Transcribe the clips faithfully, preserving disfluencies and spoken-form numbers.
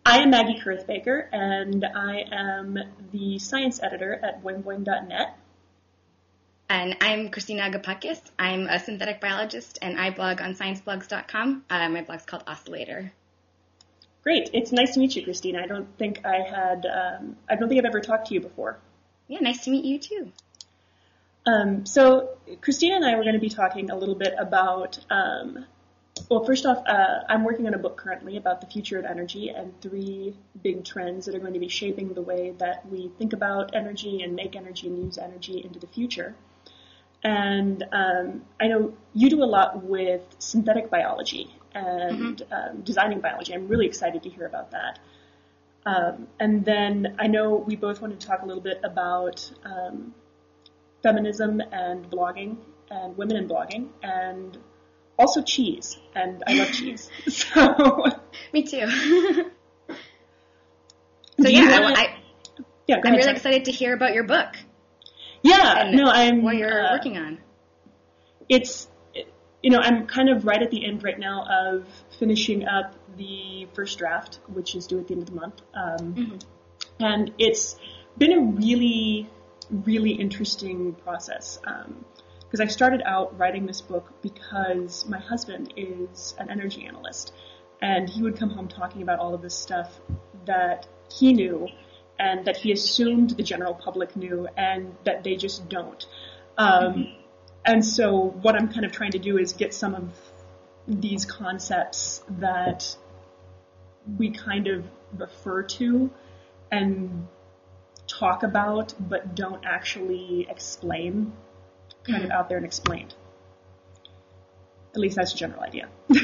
I am Maggie Kurth-Baker, and I am the science editor at boing boing dot net. And I'm Christina Agapakis. I'm a synthetic biologist, and I blog on science blogs dot com. Uh, my blog's called Oscillator. Great. It's nice to meet you, Christina. I don't think I had, um, I don't think I've ever talked to you before. Yeah, nice to meet you, too. Um, so Christina and I were going to be talking a little bit about, um, well, first off, uh, I'm working on a book currently about the future of energy and three big trends that are going to be shaping the way that we think about energy and make energy and use energy into the future. And um, I know you do a lot with synthetic biology and mm-hmm. um, designing biology. I'm really excited to hear about that. Um, and then I know we both wanted to talk a little bit about um, feminism and blogging and women in blogging and also cheese. And I love cheese. So me too. so yeah, wanna, I, yeah I'm ahead, really sorry. excited to hear about your book. Yeah, and no, I'm what you're uh, working on. It's, you know, I'm kind of right at the end right now of finishing up the first draft, which is due at the end of the month. Um, mm-hmm. And it's been a really, really interesting process. Um, because I started out writing this book because my husband is an energy analyst, and he would come home talking about all of this stuff that he knew and that he assumed the general public knew and that they just don't. Um, mm-hmm. And so what I'm kind of trying to do is get some of these concepts that we kind of refer to and talk about but don't actually explain, kind mm-hmm. of out there and explained. At least that's a general idea.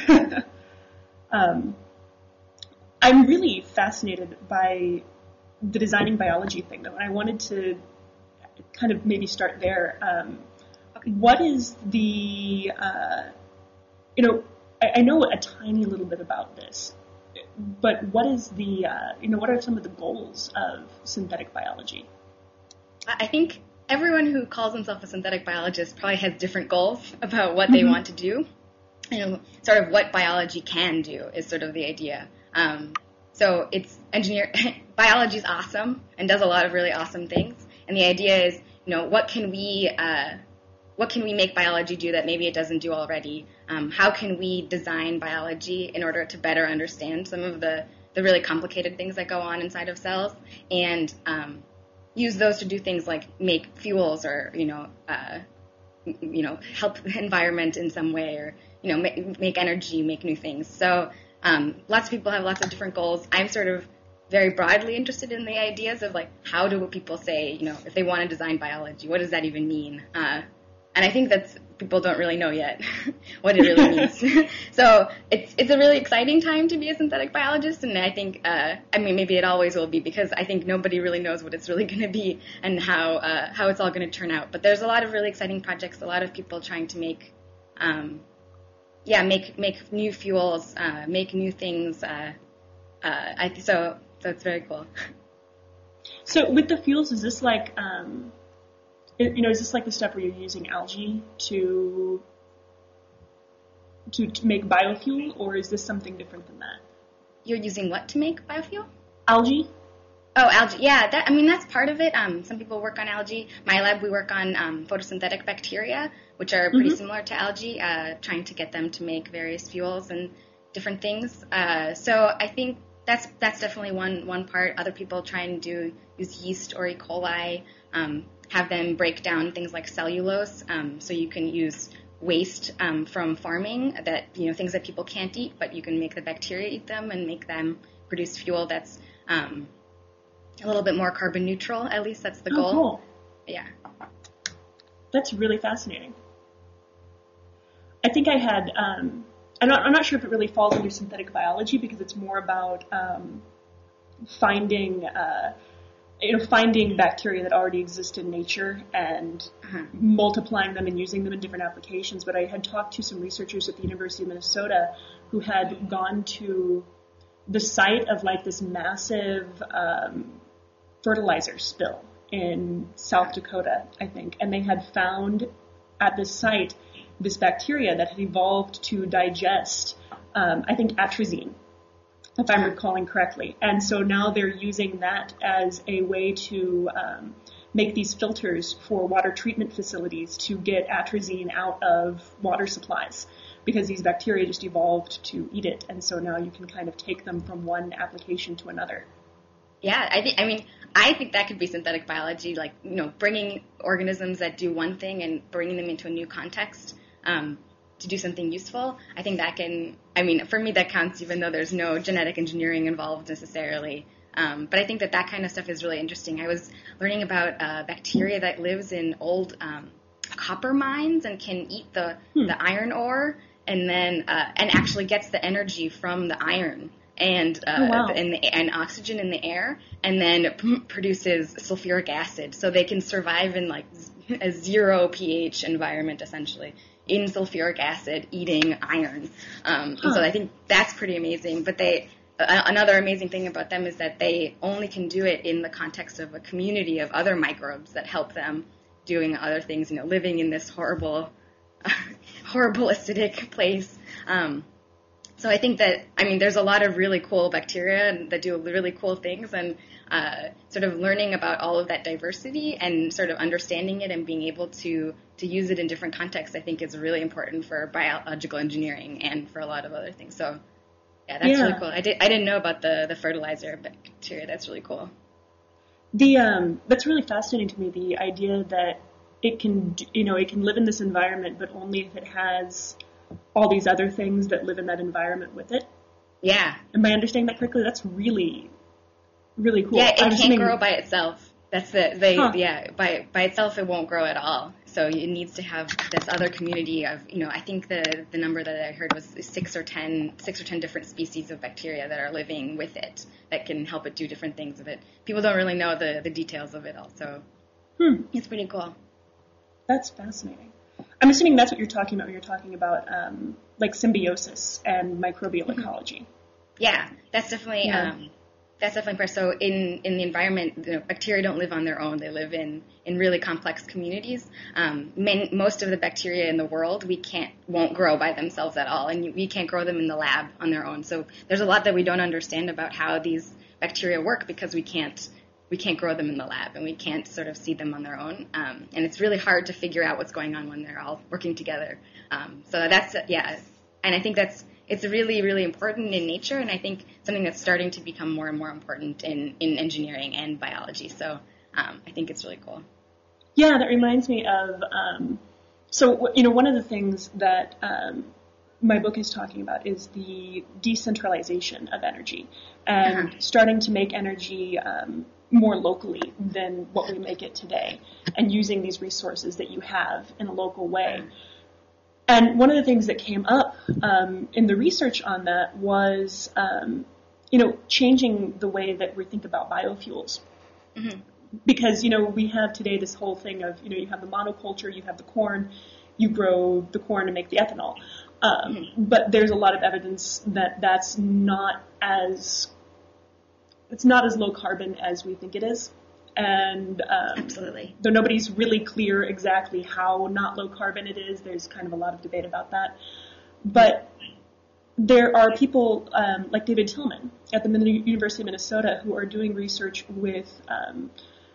um, I'm really fascinated by the designing biology thing, though, and I wanted to kind of maybe start there. Um, okay. What is the, uh, you know, I, I know a tiny little bit about this, but what is the, uh, you know, what are some of the goals of synthetic biology? I think everyone who calls himself a synthetic biologist probably has different goals about what they mm-hmm. want to do. You know, sort of what biology can do is sort of the idea. Um, so it's engineer biology is awesome and does a lot of really awesome things. And the idea is, you know, what can we uh, what can we make biology do that maybe it doesn't do already? Um, how can we design biology in order to better understand some of the, the really complicated things that go on inside of cells and um, use those to do things like make fuels or, you know, uh, you know, help the environment in some way or, you know, make, make energy, make new things. So um, lots of people have lots of different goals. I'm sort of very broadly interested in the ideas of, like, how do people say, you know, if they want to design biology, what does that even mean? Uh, and I think that's people don't really know yet what it really means. So it's it's a really exciting time to be a synthetic biologist, and I think, uh, I mean, maybe it always will be, because I think nobody really knows what it's really going to be and how uh, how it's all going to turn out. But there's a lot of really exciting projects, a lot of people trying to make, um, yeah, make make new fuels, uh, make new things. Uh, uh, I so so it's very cool. So with the fuels, is this like, um, you know, is this like the stuff where you're using algae to, to to make biofuel, or is this something different than that? You're using what to make biofuel? Algae. Oh, algae. Yeah, that, I mean, that's part of it. Um, some people work on algae. My lab, we work on um, photosynthetic bacteria, which are pretty mm-hmm. similar to algae, uh, trying to get them to make various fuels and different things. Uh, so I think that's that's definitely one one part. Other people try and do use yeast or E. coli, um, have them break down things like cellulose, um, so you can use waste um, from farming, that, you know, things that people can't eat, but you can make the bacteria eat them and make them produce fuel that's um, a little bit more carbon neutral. At least that's the oh, goal. Cool. Yeah. That's really fascinating. I think I had, um, I'm, not, I'm not sure if it really falls under synthetic biology, because it's more about um, finding, uh, you know, finding bacteria that already exist in nature and uh-huh. multiplying them and using them in different applications. But I had talked to some researchers at the University of Minnesota who had gone to the site of like this massive um, fertilizer spill in South Dakota, I think, and they had found at this site this bacteria that had evolved to digest, um, I think, atrazine. if I'm recalling correctly. And so now they're using that as a way to um, make these filters for water treatment facilities to get atrazine out of water supplies, because these bacteria just evolved to eat it. And so now you can kind of take them from one application to another. Yeah, I think. I mean, I think that could be synthetic biology, like, you know, bringing organisms that do one thing and bringing them into a new context um, to do something useful. I think that can. I mean, for me, that counts, even though there's no genetic engineering involved necessarily. Um, but I think that that kind of stuff is really interesting. I was learning about a bacteria that lives in old um, copper mines and can eat the hmm. the iron ore, and then uh, and actually gets the energy from the iron and uh, oh, wow. and, the, and oxygen in the air, and then p- produces sulfuric acid, so they can survive in like a zero pH environment essentially in sulfuric acid, eating iron. Um, huh. And so I think that's pretty amazing. But they uh, another amazing thing about them is that they only can do it in the context of a community of other microbes that help them doing other things. You know, living in this horrible, horrible acidic place. Um, So I think that, I mean, there's a lot of really cool bacteria that do really cool things, and uh, sort of learning about all of that diversity and sort of understanding it and being able to, to use it in different contexts, I think is really important for biological engineering and for a lot of other things. So, yeah, that's yeah. really cool. I, did, I didn't know about the, the fertilizer bacteria. That's really cool. The um, that's really fascinating to me, the idea that it can, you know, it can live in this environment, but only if it has all these other things that live in that environment with it. Yeah. Am I understanding that correctly? That's really, really cool. Yeah, it I'm can't assuming... grow by itself. That's the, they, huh. yeah, by, by itself it won't grow at all. So it needs to have this other community of, you know, I think the, the number that I heard was six or ten, six or ten different species of bacteria that are living with it that can help it do different things with it. People don't really know the, the details of it all, so hmm. it's pretty cool. That's fascinating. I'm assuming that's what you're talking about when you're talking about um, like symbiosis and microbial mm-hmm. ecology. Yeah, that's definitely yeah. um, that's definitely part. So in, in the environment, you know, bacteria don't live on their own. They live in, in really complex communities. Um, many, most of the bacteria in the world we can't won't grow by themselves at all, and we can't grow them in the lab on their own. So there's a lot that we don't understand about how these bacteria work because we can't. We can't grow them in the lab, and we can't sort of see them on their own. Um, and it's really hard to figure out what's going on when they're all working together. Um, so that's, yeah, and I think that's, it's really, really important in nature, and I think something that's starting to become more and more important in, in engineering and biology. So um, I think it's really cool. Yeah, that reminds me of, um, so, you know, one of the things that um, my book is talking about is the decentralization of energy and uh-huh. starting to make energy um, more locally than what we make it today, and using these resources that you have in a local way. And one of the things that came up um, in the research on that was, um, you know, changing the way that we think about biofuels. Mm-hmm. Because, you know, we have today this whole thing of, you know, you have the monoculture, you have the corn, you grow the corn to make the ethanol. Um, mm-hmm. But there's a lot of evidence that that's not as it's not as low carbon as we think it is. And um, absolutely, though nobody's really clear exactly how not low carbon it is, there's kind of a lot of debate about that. But there are people um, like David Tillman at the University of Minnesota who are doing research with um,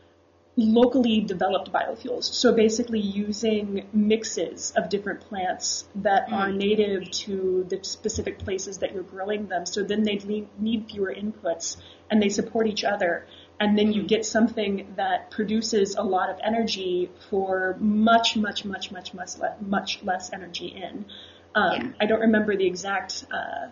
locally developed biofuels. So basically using mixes of different plants that mm. are native to the specific places that you're growing them. So then they need fewer inputs and they support each other. And then you get something that produces a lot of energy for much, much, much, much, much, le- much less energy in. Um, yeah. I don't remember the exact uh,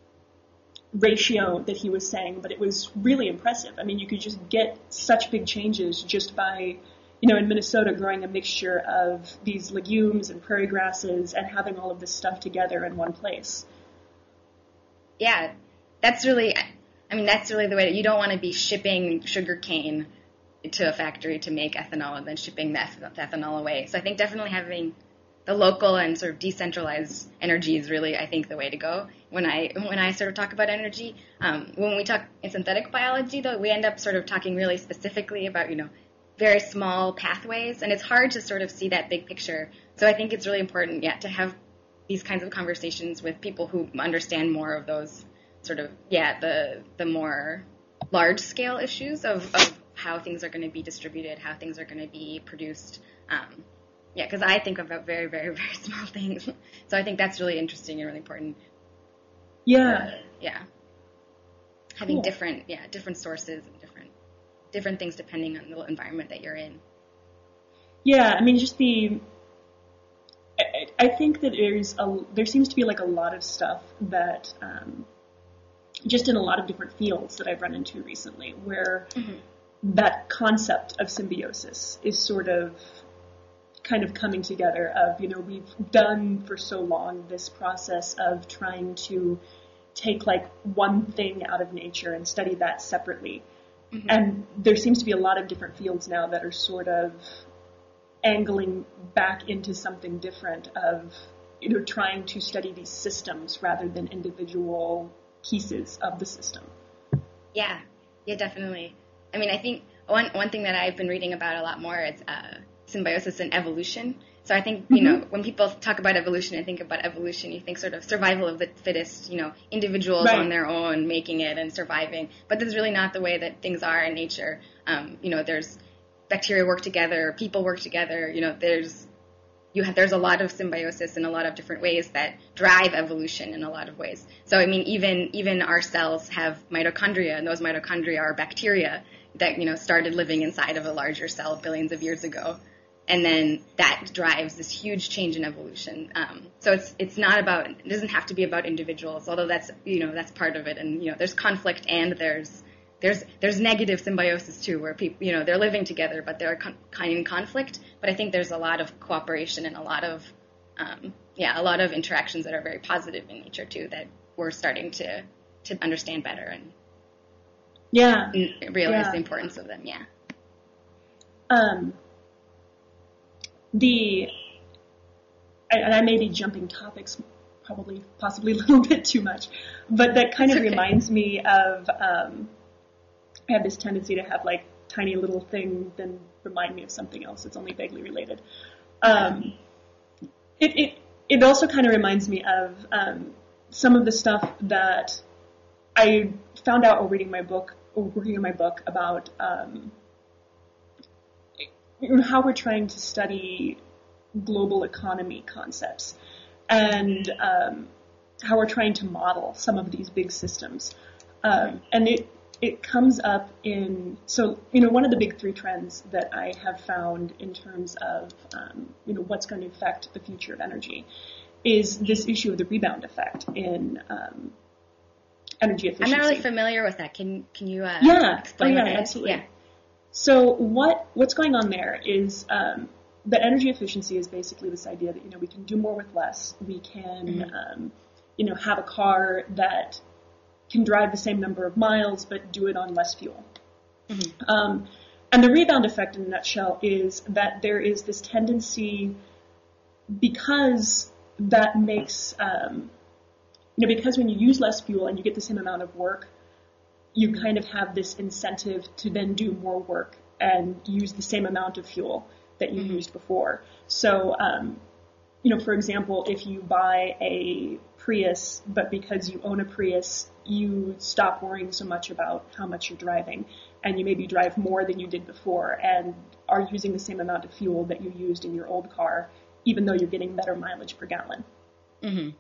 ratio that he was saying, but it was really impressive. I mean, you could just get such big changes just by, you know, in Minnesota growing a mixture of these legumes and prairie grasses and having all of this stuff together in one place. Yeah, that's really, I mean, that's really the way that you don't want to be shipping sugar cane to a factory to make ethanol and then shipping the ethanol away. So I think definitely having the local and sort of decentralized energy is really, I think, the way to go. When I when I sort of talk about energy, um, when we talk in synthetic biology, though, we end up sort of talking really specifically about, you know, very small pathways, and it's hard to sort of see that big picture. So I think it's really important, yeah, to have these kinds of conversations with people who understand more of those sort of, yeah, the the more large-scale issues of, of how things are going to be distributed, how things are going to be produced. Um, yeah, because I think about very, very, very small things. So I think that's really interesting and really important. Yeah. Uh, yeah. Having Cool. different, yeah, different sources and different different things depending on the environment that you're in. Yeah, I mean, just the. I, I think that there's a there seems to be like a lot of stuff that um, just in a lot of different fields that I've run into recently, where Mm-hmm. that concept of symbiosis is sort of kind of coming together. Of you know, we've done for so long this process of trying to take like one thing out of nature and study that separately. Mm-hmm. And there seems to be a lot of different fields now that are sort of angling back into something different of, you know, trying to study these systems rather than individual pieces of the system. Yeah, yeah, definitely. I mean, I think one one thing that I've been reading about a lot more is uh, symbiosis and evolution. So I think, you Mm-hmm. know, when people talk about evolution and think about evolution, you think sort of survival of the fittest, you know, individuals Right. on their own making it and surviving. But that's really not the way that things are in nature. Um, you know, there's bacteria work together, people work together. You know, there's you have there's a lot of symbiosis in a lot of different ways that drive evolution in a lot of ways. So I mean, even even our cells have mitochondria, and those mitochondria are bacteria that, you know, started living inside of a larger cell billions of years ago. And then that drives this huge change in evolution. Um, so it's it's not about, it doesn't have to be about individuals, although that's, you know, that's part of it. And, you know, there's conflict and there's there's there's negative symbiosis too, where people, you know, they're living together, but they're con- kind of in conflict. But I think there's a lot of cooperation and a lot of, um, yeah, a lot of interactions that are very positive in nature too, that we're starting to to understand better and, Yeah. and realize Yeah. the importance of them. Yeah. Um, the, and I may be jumping topics probably, possibly a little bit too much, but that kind It's of okay. reminds me of, um, I have this tendency to have like tiny little thing then remind me of something else that's only vaguely related. Um, it, it, it also kind of reminds me of um, some of the stuff that I found out while reading my book, or working on my book about um, how we're trying to study global economy concepts and um, how we're trying to model some of these big systems. Um, and it it comes up in, so, you know, one of the big three trends that I have found in terms of, um, you know, what's going to affect the future of energy is this issue of the rebound effect in um, energy I'm efficiency. not really familiar with that. Can can you uh, Yeah. explain Oh, yeah, what it is? absolutely. Yeah. So what what's going on there is um, that energy efficiency is basically this idea that, you know, we can do more with less. We can, Mhm. um, you know, have a car that can drive the same number of miles but do it on less fuel. Mhm. Um, and the rebound effect in a nutshell is that there is this tendency, because that makes, um, you know, because when you use less fuel and you get the same amount of work, you kind of have this incentive to then do more work and use the same amount of fuel that you Mhm. used before. So, um, you know, for example, if you buy a Prius, but because you own a Prius, you stop worrying so much about how much you're driving, and you maybe drive more than you did before and are using the same amount of fuel that you used in your old car, even though you're getting better mileage per gallon. Mhm.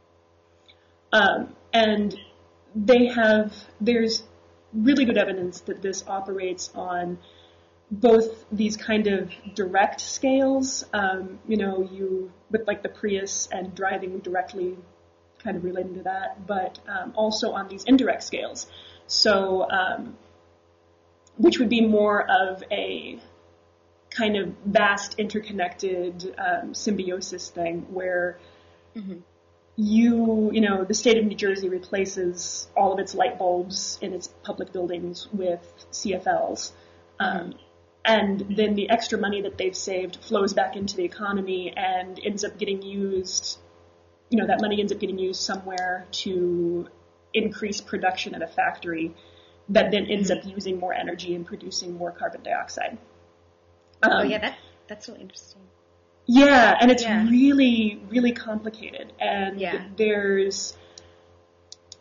Um, and they have, there's really good evidence that this operates on both these kind of direct scales, um, you know, you, with like the Prius and driving directly kind of relating to that, but um, also on these indirect scales. So, um, which would be more of a kind of vast interconnected um, symbiosis thing where Mhm. you, you know, the state of New Jersey replaces all of its light bulbs in its public buildings with C F Ls. Um, and then the extra money that they've saved flows back into the economy and ends up getting used, you know, that money ends up getting used somewhere to increase production at a factory that then ends Mhm. up using more energy and producing more carbon dioxide. Oh Um, yeah, that that's really interesting. Yeah, and it's Yeah. really, really complicated. And Yeah. there's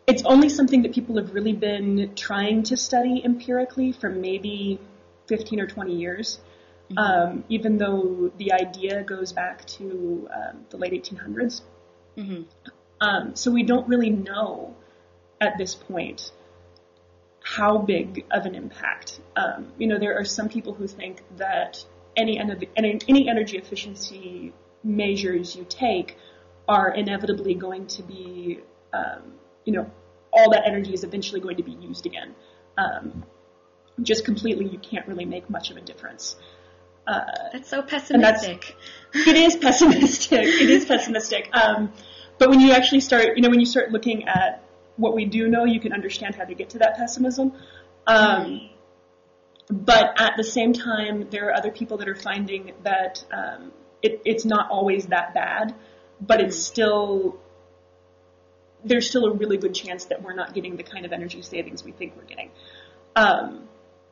it's only something that people have really been trying to study empirically for maybe fifteen or twenty years, mm-hmm. um, even though the idea goes back to um, the late eighteen hundreds. Mm-hmm. Um, so we don't really know at this point how big of an impact. Um, you know, there are some people who think that any, any, any energy efficiency measures you take are inevitably going to be, um, you know, all that energy is eventually going to be used again. Um, just completely, you can't really make much of a difference. Uh, that's so pessimistic. That's, it is pessimistic. It is pessimistic. Um, but when you actually start, you know, when you start looking at what we do know, you can understand how to get to that pessimism. Um, mm. But at the same time, there are other people that are finding that um, it, it's not always that bad, but it's still, there's still a really good chance that we're not getting the kind of energy savings we think we're getting. Um,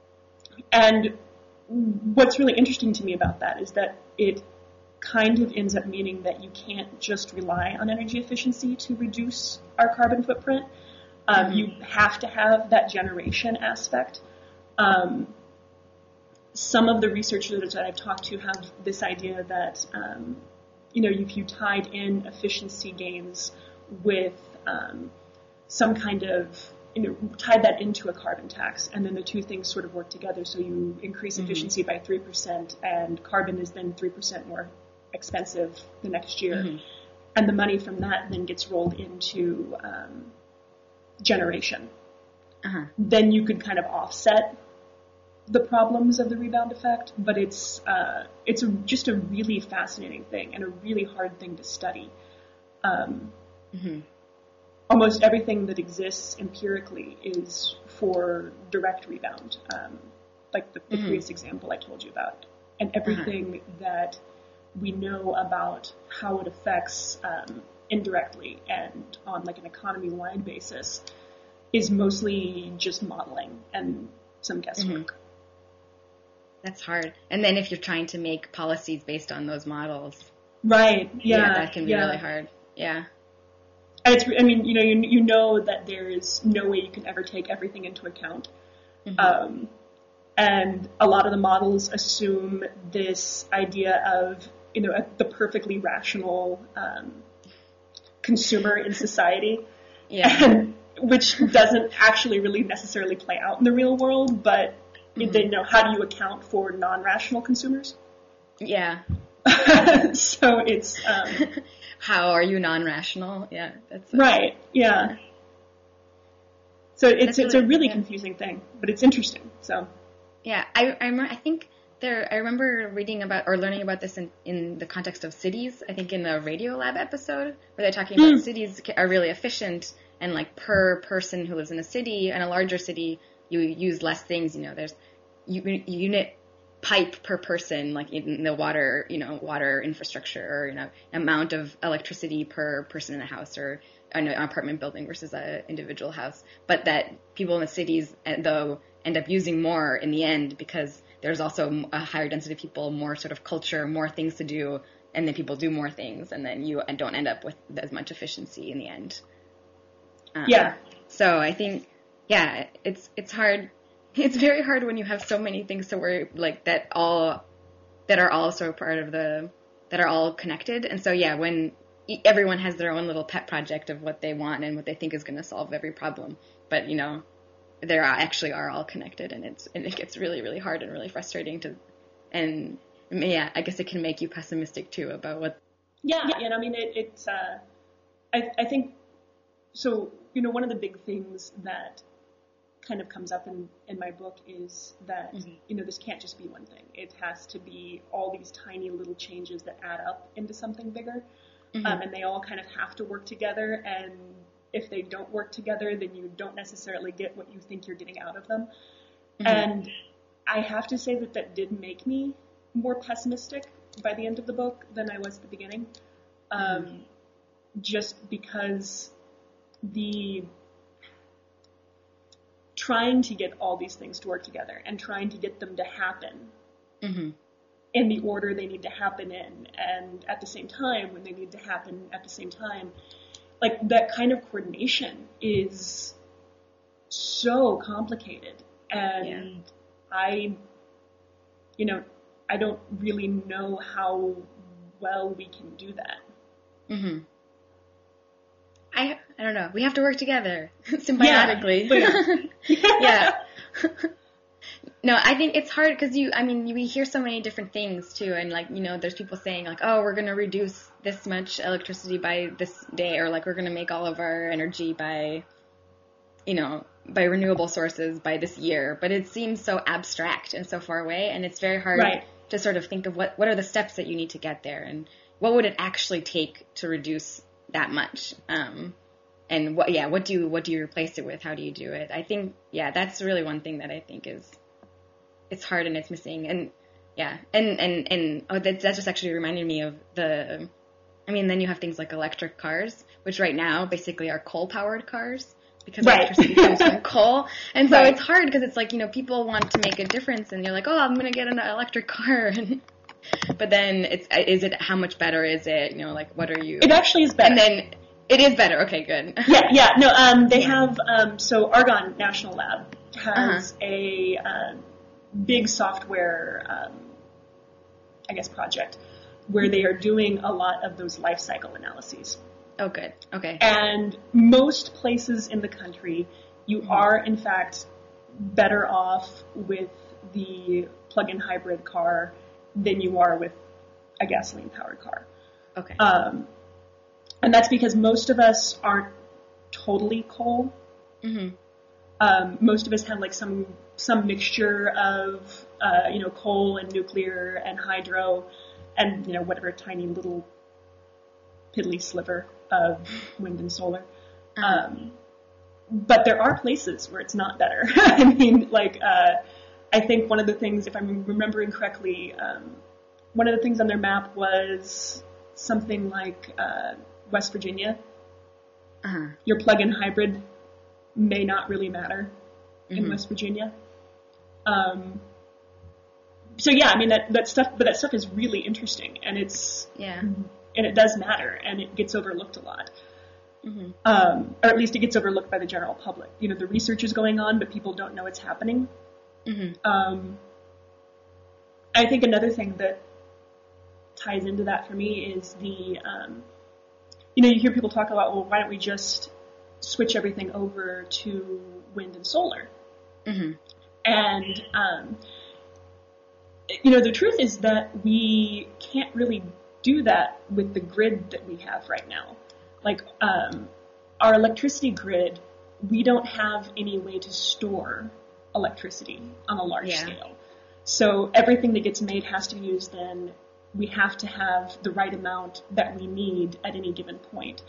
and what's really interesting to me about that is that it kind of ends up meaning that you can't just rely on energy efficiency to reduce our carbon footprint. Um, mm-hmm. You have to have that generation aspect. Um, some of the researchers that I've talked to have this idea that, um, you know, if you tied in efficiency gains with um, some kind of, you know, tied that into a carbon tax, and then the two things sort of work together. So you increase efficiency mm-hmm. by three percent, and carbon is then three percent more expensive the next year. Mm-hmm. And the money from that then gets rolled into um, generation. Uh-huh. Then you could kind of offset the problems of the rebound effect, but it's uh, it's a, just a really fascinating thing and a really hard thing to study. Um, mm-hmm. Almost everything that exists empirically is for direct rebound, um, like the, the mm-hmm. previous example I told you about, and everything uh-huh. that we know about how it affects um, indirectly and on like an economy-wide basis is mostly just modeling and some guesswork. Mm-hmm. That's hard. And then if you're trying to make policies based on those models, right? Yeah, yeah that can be yeah. really hard. Yeah. And it's, I mean, you know, you, you know that there is no way you can ever take everything into account. Mm-hmm. Um, and a lot of the models assume this idea of, you know, a, the perfectly rational um, consumer in society, yeah. and, which doesn't actually really necessarily play out in the real world, but mm-hmm. they know how do you account for non-rational consumers? Yeah. So it's... Um, how are you non-rational? Yeah. That's right, yeah. So it's really, it's a really yeah. confusing thing, but it's interesting, so... Yeah, I, I, remember, I think there. I remember reading about or learning about this in, in the context of cities. I think in the Radiolab episode where they're talking about mm. cities are really efficient and like per person who lives in a city, in a larger city, you use less things. You know, there's unit pipe per person, like in the water, you know, water infrastructure, or you know, amount of electricity per person in a house or an apartment building versus an individual house. But that people in the cities, though, end up using more in the end because there's also a higher density of people, more sort of culture, more things to do, and then people do more things, and then you don't end up with as much efficiency in the end. Um, yeah. So I think, yeah, it's it's hard. It's very hard when you have so many things to worry, like that all that are all sort of part of the that are all connected. And so yeah, when everyone has their own little pet project of what they want and what they think is going to solve every problem, but you know. They actually are all connected, and it's and it gets really, really hard and really frustrating to, and yeah, I guess it can make you pessimistic too about what. Yeah, yeah, and I mean it, it's. Uh, I I think so. You know, one of the big things that kind of comes up in, in my book is that mm-hmm. you know this can't just be one thing. It has to be all these tiny little changes that add up into something bigger, mm-hmm. um, and they all kind of have to work together. And if they don't work together, then you don't necessarily get what you think you're getting out of them. Mm-hmm. And I have to say that that did make me more pessimistic by the end of the book than I was at the beginning. Um, mm-hmm. Just because the trying to get all these things to work together and trying to get them to happen mm-hmm. in the order they need to happen in, and at the same time when they need to happen at the same time, like that kind of coordination is so complicated, and Yeah. I, you know, I don't really know how well we can do that. Mm-hmm. I I don't know. We have to work together symbiotically. Yeah. Yeah. No, I think it's hard because you, I mean, we hear so many different things too, and like, you know, there's people saying like, oh, we're going to reduce this much electricity by this day, or like we're going to make all of our energy by, you know, by renewable sources by this year. But it seems so abstract and so far away, and it's very hard Right. to sort of think of what, what are the steps that you need to get there, and what would it actually take to reduce that much? Um, and what, yeah, what do you, what do you replace it with? How do you do it? I think, yeah, that's really one thing that I think is, it's hard and it's missing. And yeah, and, and, and, oh, that, that just actually reminded me of the, I mean, then you have things like electric cars, which right now basically are coal-powered cars, because Right. electricity comes from coal. And so Right. it's hard because it's like, you know, people want to make a difference, and you're like, oh, I'm going to get an electric car. But then it's, is it, how much better is it? You know, like, what are you? It actually is better. And then it is better. Okay, good. Yeah, yeah, no, um, they have, um, so Argonne National Lab has Uh-huh. a uh, big software, um, I guess, project where they are doing a lot of those life cycle analyses. Oh, good. Okay. And most places in the country, you are, in fact, better off with the plug-in hybrid car than you are with a gasoline-powered car. Okay. Um, and that's because most of us aren't totally coal. Mm-hmm. Um, most of us have like some some mixture of uh, you know coal and nuclear and hydro and you know whatever tiny little piddly sliver of wind and solar. Uh-huh. Um, but there are places where it's not better. I mean, like uh, I think one of the things, if I'm remembering correctly, um, one of the things on their map was something like uh, West Virginia. Uh-huh. Your plug-in hybrid may not really matter in Mhm. West Virginia. Um, so yeah, I mean that, that stuff, but that stuff is really interesting, and it's Yeah. and it does matter, and it gets overlooked a lot, Mm-hmm. um, or at least it gets overlooked by the general public. You know, the research is going on, but people don't know it's happening. Mm-hmm. Um, I think another thing that ties into that for me is the, um, you know, you hear people talk about, well, why don't we just switch everything over to wind and solar? Mm-hmm. And, um, you know, the truth is that we can't really do that with the grid that we have right now. Like, um, our electricity grid, we don't have any way to store electricity on a large Yeah. scale. So everything that gets made has to be used then. We have to have the right amount that we need at any given point.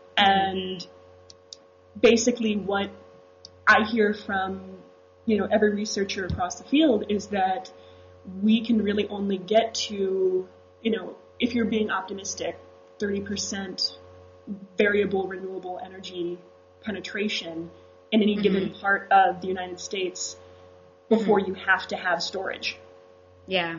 And basically what I hear from, you know, every researcher across the field is that we can really only get to, you know, if you're being optimistic, thirty percent variable renewable energy penetration in any given part of the United States before you have to have storage. Yeah.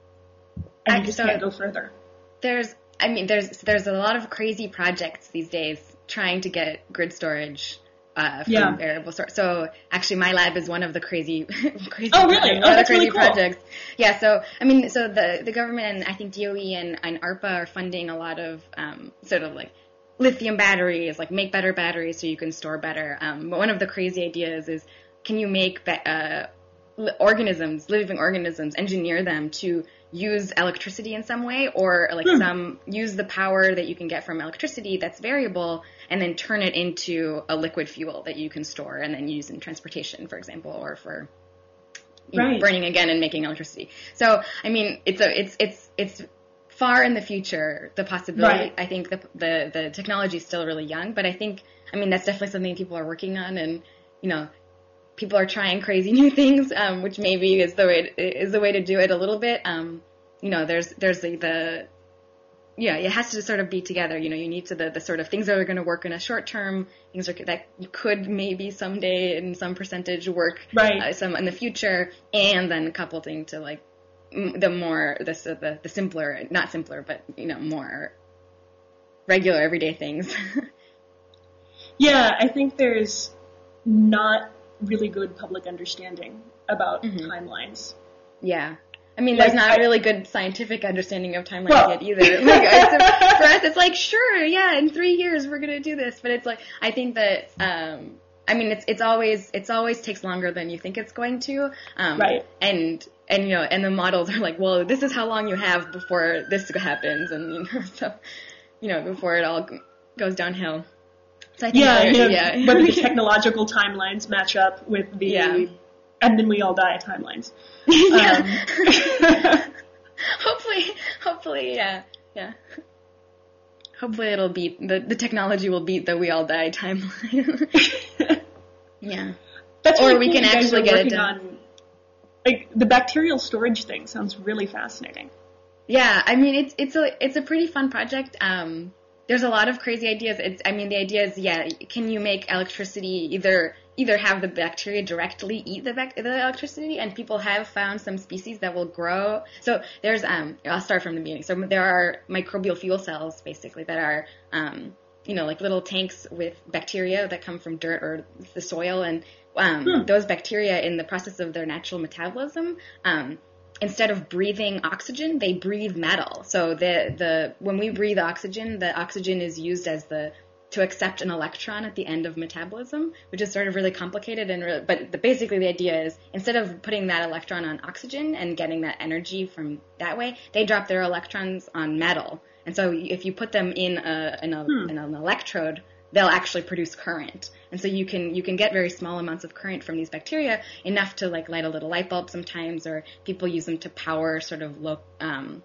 And I- you just so- can't go further. There's, I mean, there's there's a lot of crazy projects these days trying to get grid storage uh, from Yeah. variable source. So actually, my lab is one of the crazy, crazy, Oh, really? one Oh, of the that's crazy really cool. projects. Yeah. So I mean, so the the government and I think D O E and, and ARPA are funding a lot of um, sort of like lithium batteries, like make better batteries so you can store better. Um, but one of the crazy ideas is, can you make be- uh, li- organisms, living organisms, engineer them to use electricity in some way, or like Hmm. some use the power that you can get from electricity that's variable, and then turn it into a liquid fuel that you can store and then use in transportation, for example, or for you know, Right. burning again and making electricity. So, I mean, it's a, it's it's it's far in the future, the possibility. Right. I think the the the technology is still really young, but I think, I mean, that's definitely something people are working on, and you know, people are trying crazy new things, um, which maybe is the way is the way to do it a little bit. Um, you know, there's there's the, the yeah, it has to sort of be together. You know, you need to the, the sort of things that are going to work in a short term, things are, that could maybe someday in some percentage work Right. uh, some in the future, and then coupled into like m- the more the, the the simpler, not simpler, but you know, more regular everyday things. Yeah, I think there's not really good public understanding about mm-hmm. timelines. Yeah. I mean, like, there's not I, really good scientific understanding of timelines well, yet either. Like, it's, for us, it's like, sure, yeah, in three years we're gonna do this, but it's like, I think that, um, I mean, it's it's always it's always takes longer than you think it's going to, um, right? And and you know, and the models are like, well, this is how long you have before this happens, and you know, so you know, before it all goes downhill. So I think yeah, you know, yeah. Whether the technological timelines match up with the yeah. and then we all die timelines. Yeah. Um. hopefully, hopefully, yeah, yeah. Hopefully it'll beat, the, the technology will beat the we all die timeline. Yeah. That's or really we cool can actually get it done. On, like, the bacterial storage thing sounds really fascinating. Yeah, I mean, it's it's a it's a pretty fun project. Um, there's a lot of crazy ideas. It's, I mean, the idea is, yeah, can you make electricity either either have the bacteria directly eat the bac- the electricity, and people have found some species that will grow. So there's um, I'll start from the beginning. So there are microbial fuel cells, basically, that are um, you know, like little tanks with bacteria that come from dirt or the soil, and um, hmm. those bacteria, in the process of their natural metabolism, um, instead of breathing oxygen, they breathe metal. So the the when we breathe oxygen, the oxygen is used as the to accept an electron at the end of metabolism, which is sort of really complicated. And re- but the, basically the idea is, instead of putting that electron on oxygen and getting that energy from that way, they drop their electrons on metal. And so if you put them in a in, a, hmm. in an electrode, they'll actually produce current. And so you can you can get very small amounts of current from these bacteria, enough to like light a little light bulb sometimes, or people use them to power sort of low um,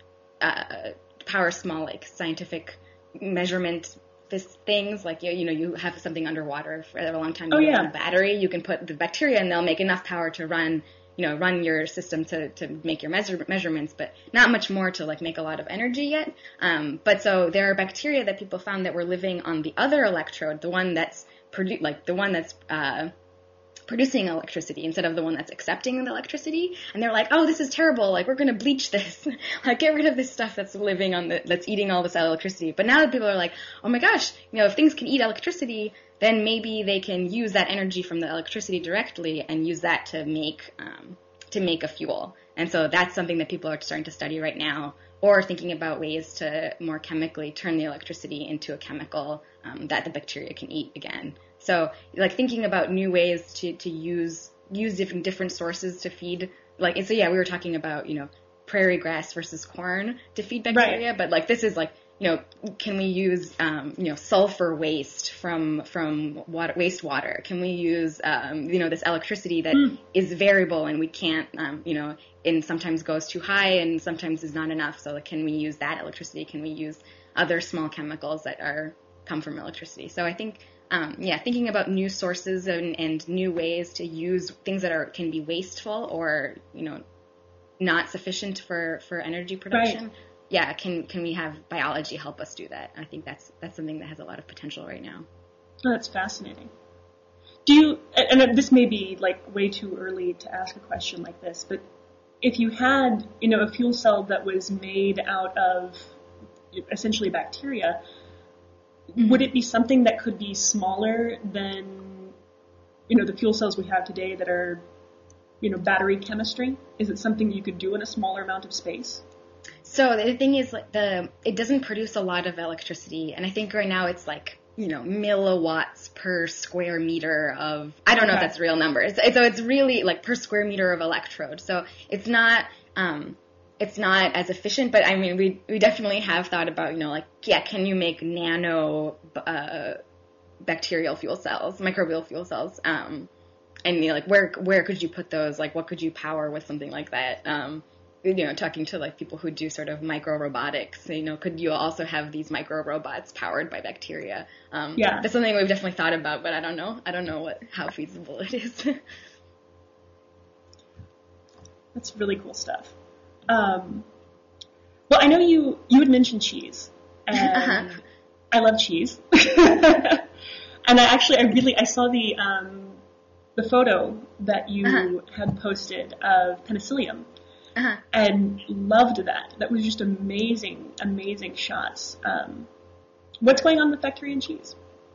uh, power small like scientific measurement things, like you, you know, you have something underwater for a long time, you oh, yeah. have a battery, you can put the bacteria and they'll make enough power to run, you know, run your system to, to make your measure, measurements, but not much more to like make a lot of energy yet. Um, but so there are bacteria that people found that were living on the other electrode, the one that's produ- like the one that's uh, producing electricity instead of the one that's accepting the electricity. And they're like, oh, this is terrible. Like, we're going to bleach this. Like, get rid of this stuff that's living on the, that's eating all this electricity. But now that people are like, oh my gosh, you know, if things can eat electricity, then maybe they can use that energy from the electricity directly and use that to make, um, to make a fuel. And so that's something that people are starting to study right now, or thinking about ways to more chemically turn the electricity into a chemical um, that the bacteria can eat again. So, like, thinking about new ways to, to use use different different sources to feed, like, and so yeah, we were talking about, you know, prairie grass versus corn to feed bacteria, right. But like this is like, you know, can we use um, you know, sulfur waste from from water wastewater? Can we use um, you know, this electricity that mm. is variable and we can't um, you know, and sometimes goes too high and sometimes is not enough. So like, can we use that electricity? Can we use other small chemicals that are come from electricity? So I think. Um, yeah, thinking about new sources and, and new ways to use things that are can be wasteful or, you know, not sufficient for, for energy production. Right. Yeah, can can we have biology help us do that? I think that's that's something that has a lot of potential right now. Oh, that's fascinating. Do you, and this may be like way too early to ask a question like this, but if you had, you know, a fuel cell that was made out of essentially bacteria, mm-hmm. would it be something that could be smaller than, you know, the fuel cells we have today that are, you know, battery chemistry? Is it something you could do in a smaller amount of space? So the thing is, like, the it doesn't produce a lot of electricity, and I think right now it's like, you know, milliwatts per square meter of, I don't know okay. if that's real numbers. So it's really like per square meter of electrode. So it's not, um, it's not as efficient, but I mean, we we definitely have thought about, you know, like, yeah, can you make nano uh, bacterial fuel cells, microbial fuel cells, um, and you know, like, where where could you put those? Like, what could you power with something like that? Um, you know, talking to like people who do sort of micro robotics, you know, could you also have these micro robots powered by bacteria? Um, yeah, that's something we've definitely thought about, but I don't know, I don't know what how feasible it is. That's really cool stuff. Um, well, I know you, you had mentioned cheese, and uh-huh. I love cheese. And I actually, I really, I saw the, um, the photo that you uh-huh. had posted of penicillium, uh-huh. and loved that. That was just amazing, amazing shots. Um, what's going on with bacteria and cheese?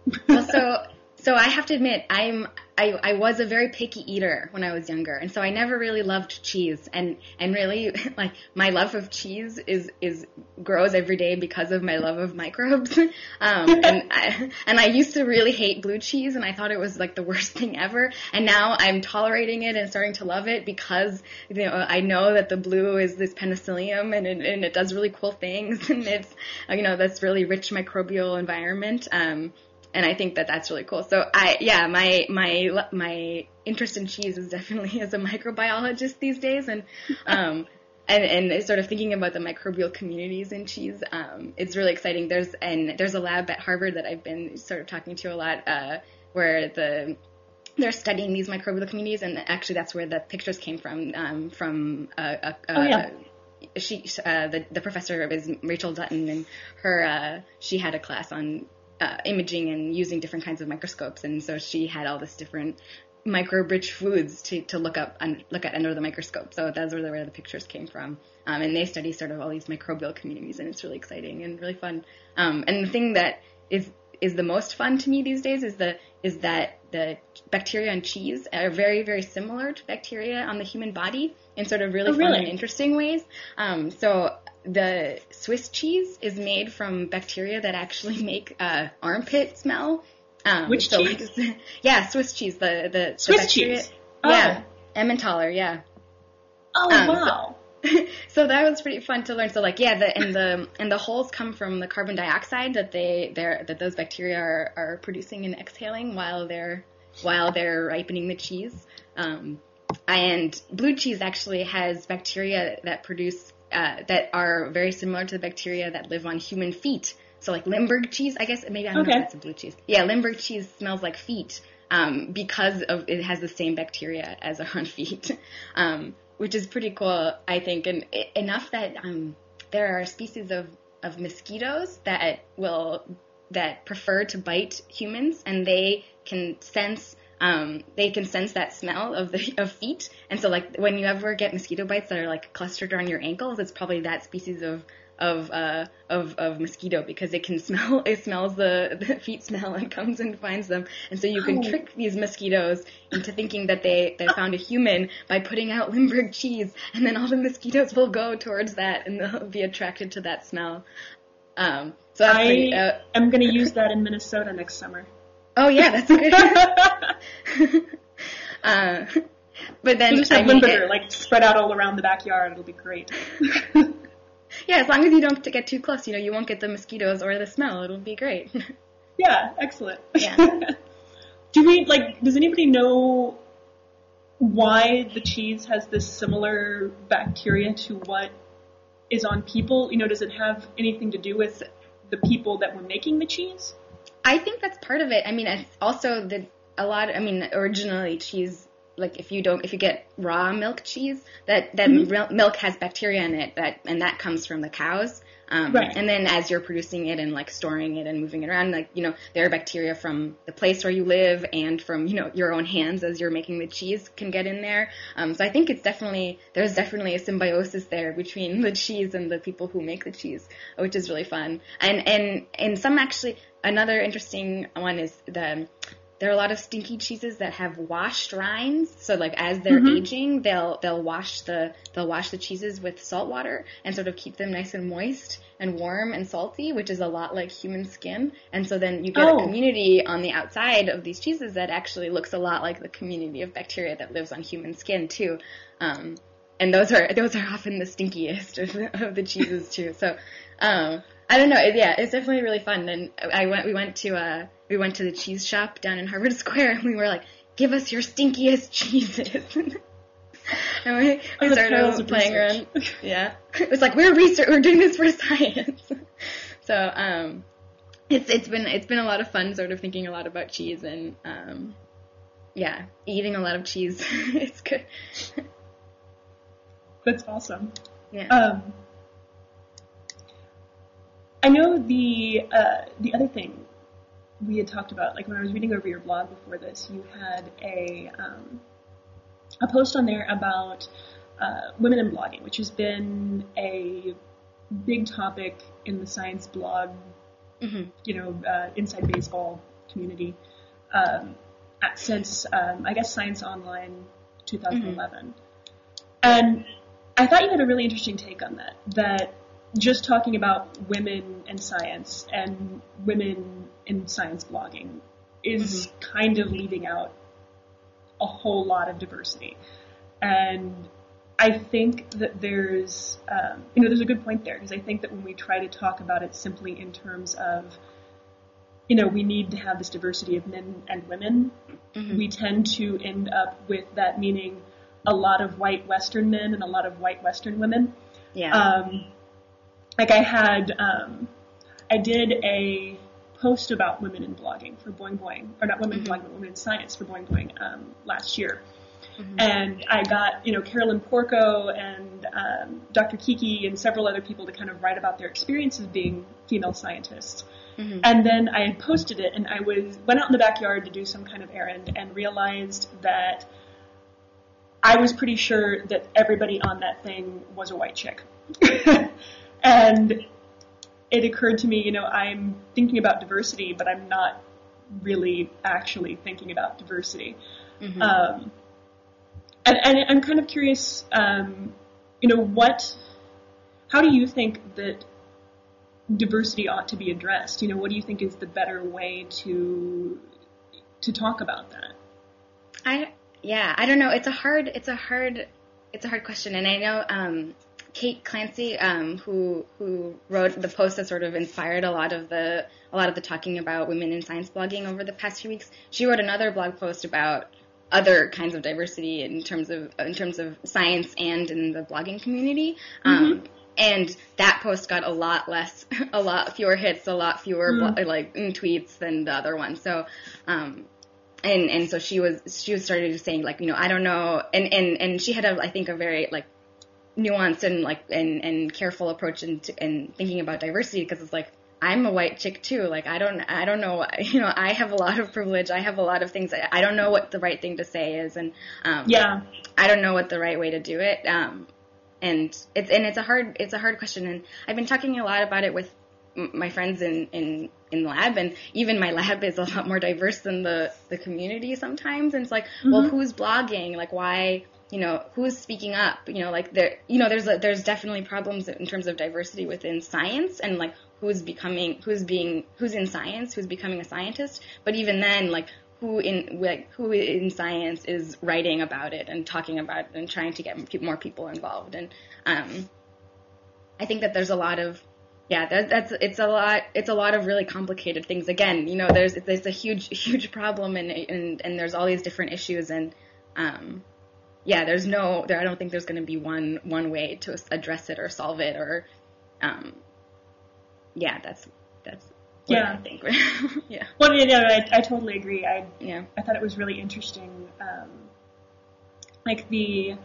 Well, so so I have to admit, I'm I, I was a very picky eater when I was younger, and so I never really loved cheese. And, and really, like, my love of cheese is is grows every day because of my love of microbes. Um, and I, and I used to really hate blue cheese, and I thought it was like the worst thing ever. And now I'm tolerating it and starting to love it because, you know, I know that the blue is this penicillium, and it, and it does really cool things, and it's, you know, that's really rich microbial environment. Um, And I think that that's really cool. So I, yeah, my, my, my interest in cheese is definitely as a microbiologist these days. And, um, and, and sort of thinking about the microbial communities in cheese, um, it's really exciting. There's, and there's a lab at Harvard that I've been sort of talking to a lot, uh, where the, they're studying these microbial communities. And actually that's where the pictures came from, um, from, uh, a, a, oh, yeah. she, uh, the, the professor is Rachel Dutton, and her, uh, she had a class on, Uh, imaging and using different kinds of microscopes, and so she had all this different microbe-rich foods to, to look up and look at under the microscope. So that's where the, where the pictures came from, um, and they study sort of all these microbial communities, and it's really exciting and really fun. Um, and the thing that is is the most fun to me these days is the is that the bacteria in cheese are very very similar to bacteria on the human body in sort of really oh, fun really? and interesting ways. Um, so. The Swiss cheese is made from bacteria that actually make uh, armpit smell. Um, Which so cheese? Like, yeah, Swiss cheese. The the Swiss the bacteria, cheese. Oh. Yeah, Emmentaler. Yeah. Oh Um, wow. So, so that was pretty fun to learn. So like yeah, the and the and the holes come from the carbon dioxide that they they're that those bacteria are, are producing and exhaling while they're while they're ripening the cheese. Um, and blue cheese actually has bacteria that produce. Uh, that are very similar to the bacteria that live on human feet. So like Limburg cheese, I guess, maybe I don't okay. know if that's a blue cheese. Yeah, Limburg cheese smells like feet um, because of it has the same bacteria as are on feet, um, which is pretty cool, I think. And it, enough that um, there are species of, of mosquitoes that will that prefer to bite humans, and they can sense Um, they can sense that smell of the of feet, and so like when you ever get mosquito bites that are like clustered around your ankles, it's probably that species of of uh, of of mosquito because it can smell it smells the, the feet smell and comes and finds them, and so you can Oh. trick these mosquitoes into thinking that they they found a human by putting out Limburg cheese, and then all the mosquitoes will go towards that and they'll be attracted to that smell. Um, so that's I pretty, uh, am going to use that in Minnesota next summer. Oh yeah, that's good. uh, but then We'll just I have mean, Limburger it, like spread out all around the backyard. It'll be great. yeah, as long as you don't get too close, you know, you won't get the mosquitoes or the smell. It'll be great. Yeah, excellent. Yeah. Do we like? Does anybody know why the cheese has this similar bacteria to what is on people? You know, does it have anything to do with the people that were making the cheese? I think that's part of it. I mean, it's also the a lot. I mean, originally cheese, like if you don't, if you get raw milk cheese, that that Mm-hmm. real- milk has bacteria in it, that and that comes from the cows. Um, Right. And then as you're producing it and like storing it and moving it around, like you know, there are bacteria from the place where you live and from you know your own hands as you're making the cheese can get in there. Um, so I think it's definitely there's definitely a symbiosis there between the cheese and the people who make the cheese, which is really fun. And and and some actually. Another interesting one is the there are a lot of stinky cheeses that have washed rinds. So like as they're Mm-hmm. aging, they'll they'll wash the they'll wash the cheeses with salt water and sort of keep them nice and moist and warm and salty, which is a lot like human skin. And so then you get Oh. a community on the outside of these cheeses that actually looks a lot like the community of bacteria that lives on human skin too. Um, and those are those are often the stinkiest of the, of the cheeses too. So. Um, I don't know. It, yeah, it's definitely really fun. And I went. We went to uh, we went to the cheese shop down in Harvard Square, and we were like, "Give us your stinkiest cheeses." and we, we Oh, the started perils of playing research. around. Yeah, it was like we're research. We're doing this for science. so um, it's it's been it's been a lot of fun, sort of thinking a lot about cheese and um, yeah, eating a lot of cheese. It's good. That's awesome. Yeah. Um, I know the uh, the other thing we had talked about, like when I was reading over your blog before this, you had a um, a post on there about uh, women in blogging, which has been a big topic in the science blog, Mm-hmm. you know, uh, inside baseball community um, at, since, um, I guess, Science Online twenty eleven. Mm-hmm. And I thought you had a really interesting take on that, that just talking about women and science and women in science blogging is mm-hmm. kind of leaving out a whole lot of diversity. And I think that there's, um, you know, there's a good point there, because I think that when we try to talk about it simply in terms of, you know, we need to have this diversity of men and women, mm-hmm. we tend to end up with that meaning a lot of white Western men and a lot of white Western women. Yeah. Um, like I had, um, I did a post about women in blogging for Boing Boing, or not women in mm-hmm. blogging, but women in science for Boing Boing um, last year. Mm-hmm. And I got, you know, Carolyn Porco and um, Doctor Kiki and several other people to kind of write about their experiences being female scientists. Mm-hmm. And then I had posted it, and I was went out in the backyard to do some kind of errand and realized that I was pretty sure that everybody on that thing was a white chick. And it occurred to me, you know, I'm thinking about diversity, but I'm not really actually thinking about diversity. Mm-hmm. Um, and, and I'm kind of curious, um, you know, what, how do you think that diversity ought to be addressed? You know, what do you think is the better way to to talk about that? I yeah, I don't know. It's a hard, it's a hard, it's a hard question, and I know um, Kate Clancy, um, who who wrote the post that sort of inspired a lot of the a lot of the talking about women in science blogging over the past few weeks. She wrote another blog post about other kinds of diversity in terms of in terms of science and in the blogging community. Um, mm-hmm. And that post got a lot less, a lot fewer hits, a lot fewer mm. blo- like tweets than the other one. So, um, and and so she was she was started saying like, you know, I don't know, and and and she had a I think a very like nuanced and like and and careful approach in in thinking about diversity, because it's like, I'm a white chick too. Like, I don't, I don't know, you know, I have a lot of privilege. I have a lot of things. I, I don't know what the right thing to say is. And, um, yeah, I don't know what the right way to do it. Um, and it's, and it's a hard, it's a hard question. And I've been talking a lot about it with m- my friends in, in, in the lab, and even my lab is a lot more diverse than the, the community sometimes. And it's like, mm-hmm. well, who's blogging? Like, why, you know, who's speaking up? You know, like there, you know, there's a, there's definitely problems in terms of diversity within science, and like who's becoming, who's being, who's in science, who's becoming a scientist. But even then, like who in, like who in science is writing about it and talking about it and trying to get more people involved. And um, I think that there's a lot of, yeah, that, that's it's a lot, it's a lot of really complicated things. Again, you know, there's there's a huge huge problem, and and and there's all these different issues, and um. Yeah, there's no, there, I don't think there's going to be one one way to address it or solve it, or, um, yeah, that's, that's what yeah. I think. yeah. Well, yeah, no, I, I totally agree. I, yeah. I thought it was really interesting, um, like the,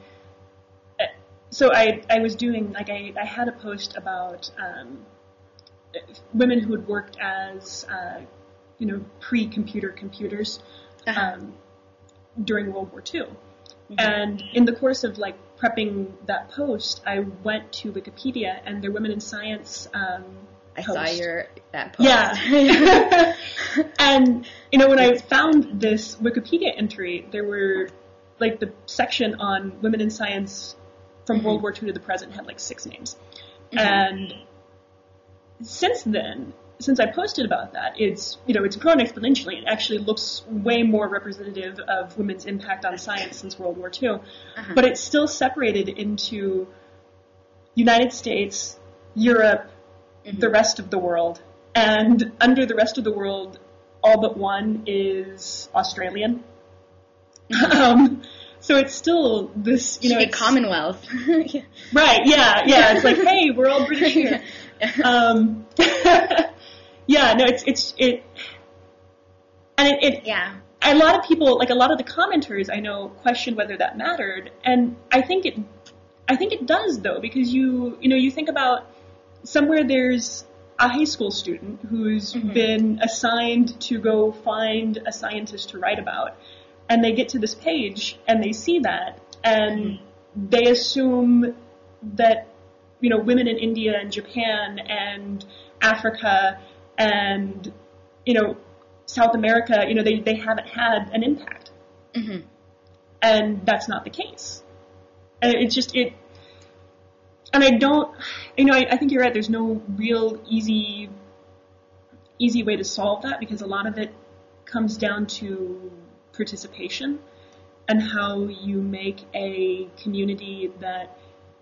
so I, I was doing, like I, I had a post about, um, women who had worked as, uh, you know, pre-computer computers, uh-huh. um, during World War Two. Mm-hmm. And in the course of like prepping that post, I went to Wikipedia, and their Women in Science um, I post. saw your that post. Yeah. And you know, when I found this Wikipedia entry, there were like the section on women in science from mm-hmm. World War Two to the present had like six names. Mm-hmm. And since then, since I posted about that, it's, you know, it's grown exponentially. It actually looks way more representative of women's impact on science since World War Two. Uh-huh. But it's still separated into United States, Europe, mm-hmm. the rest of the world. And under the rest of the world, all but one is Australian. Mm-hmm. Um, so it's still this, you know, it's Commonwealth. yeah. Right, yeah, yeah. It's like, hey, we're all British here. um, yeah, no, it's, it's, it, and it, it, yeah. A lot of people, like a lot of the commenters I know, question whether that mattered, and I think it, I think it does though, because you, you know, you think about somewhere there's a high school student who's mm-hmm. been assigned to go find a scientist to write about, and they get to this page and they see that, and mm-hmm. they assume that, you know, women in India and Japan and Africa and, you know, South America, you know, they, they haven't had an impact. Mm-hmm. And that's not the case. And it's just, it, and I don't, you know, I, I think you're right, there's no real easy, easy way to solve that, because a lot of it comes down to participation and how you make a community that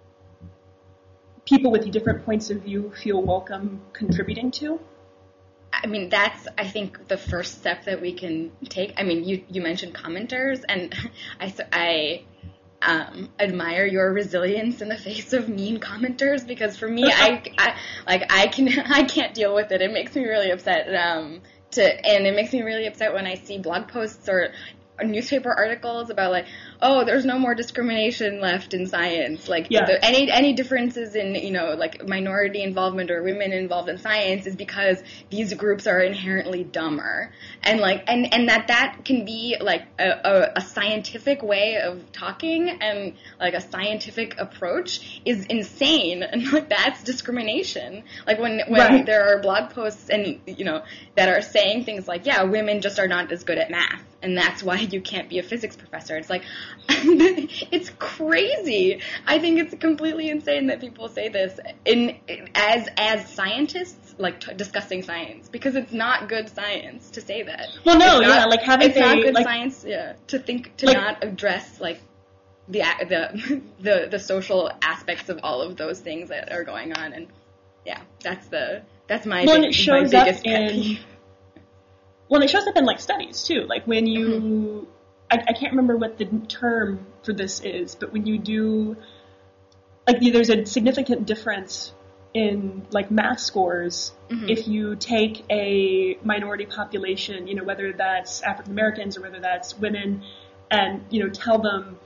people with different points of view feel welcome contributing to. I mean, that's, I think, the first step that we can take. I mean, you, you mentioned commenters, and I, I um, admire your resilience in the face of mean commenters, because for me, I, I like I can I can't deal with it. It makes me really upset. Um, to and it makes me really upset when I see blog posts or newspaper articles about like, oh, there's no more discrimination left in science. Like yeah. the, any any differences in, you know, like minority involvement or women involved in science is because these groups are inherently dumber. And like and, and that that can be like a, a, a scientific way of talking, and like a scientific approach is insane, and like that's discrimination. Like when when right. there are blog posts and, you know, that are saying things like, yeah, women just are not as good at math, and that's why you can't be a physics professor. It's like, it's crazy. I think it's completely insane that people say this in as as scientists, like t- discussing science, because it's not good science to say that. Well, no, not, yeah, like having it's not good like, science, yeah, to think to like, not address like the the the the social aspects of all of those things that are going on, and yeah, that's the that's my well, big, it shows my up biggest pet in. peeve. Well, it shows up in, like, studies, too. Like, when you... Mm-hmm. I, I can't remember what the term for this is, but when you do... Like, there's a significant difference in, like, math scores mm-hmm. if you take a minority population, you know, whether that's African Americans or whether that's women, and, you know, tell them,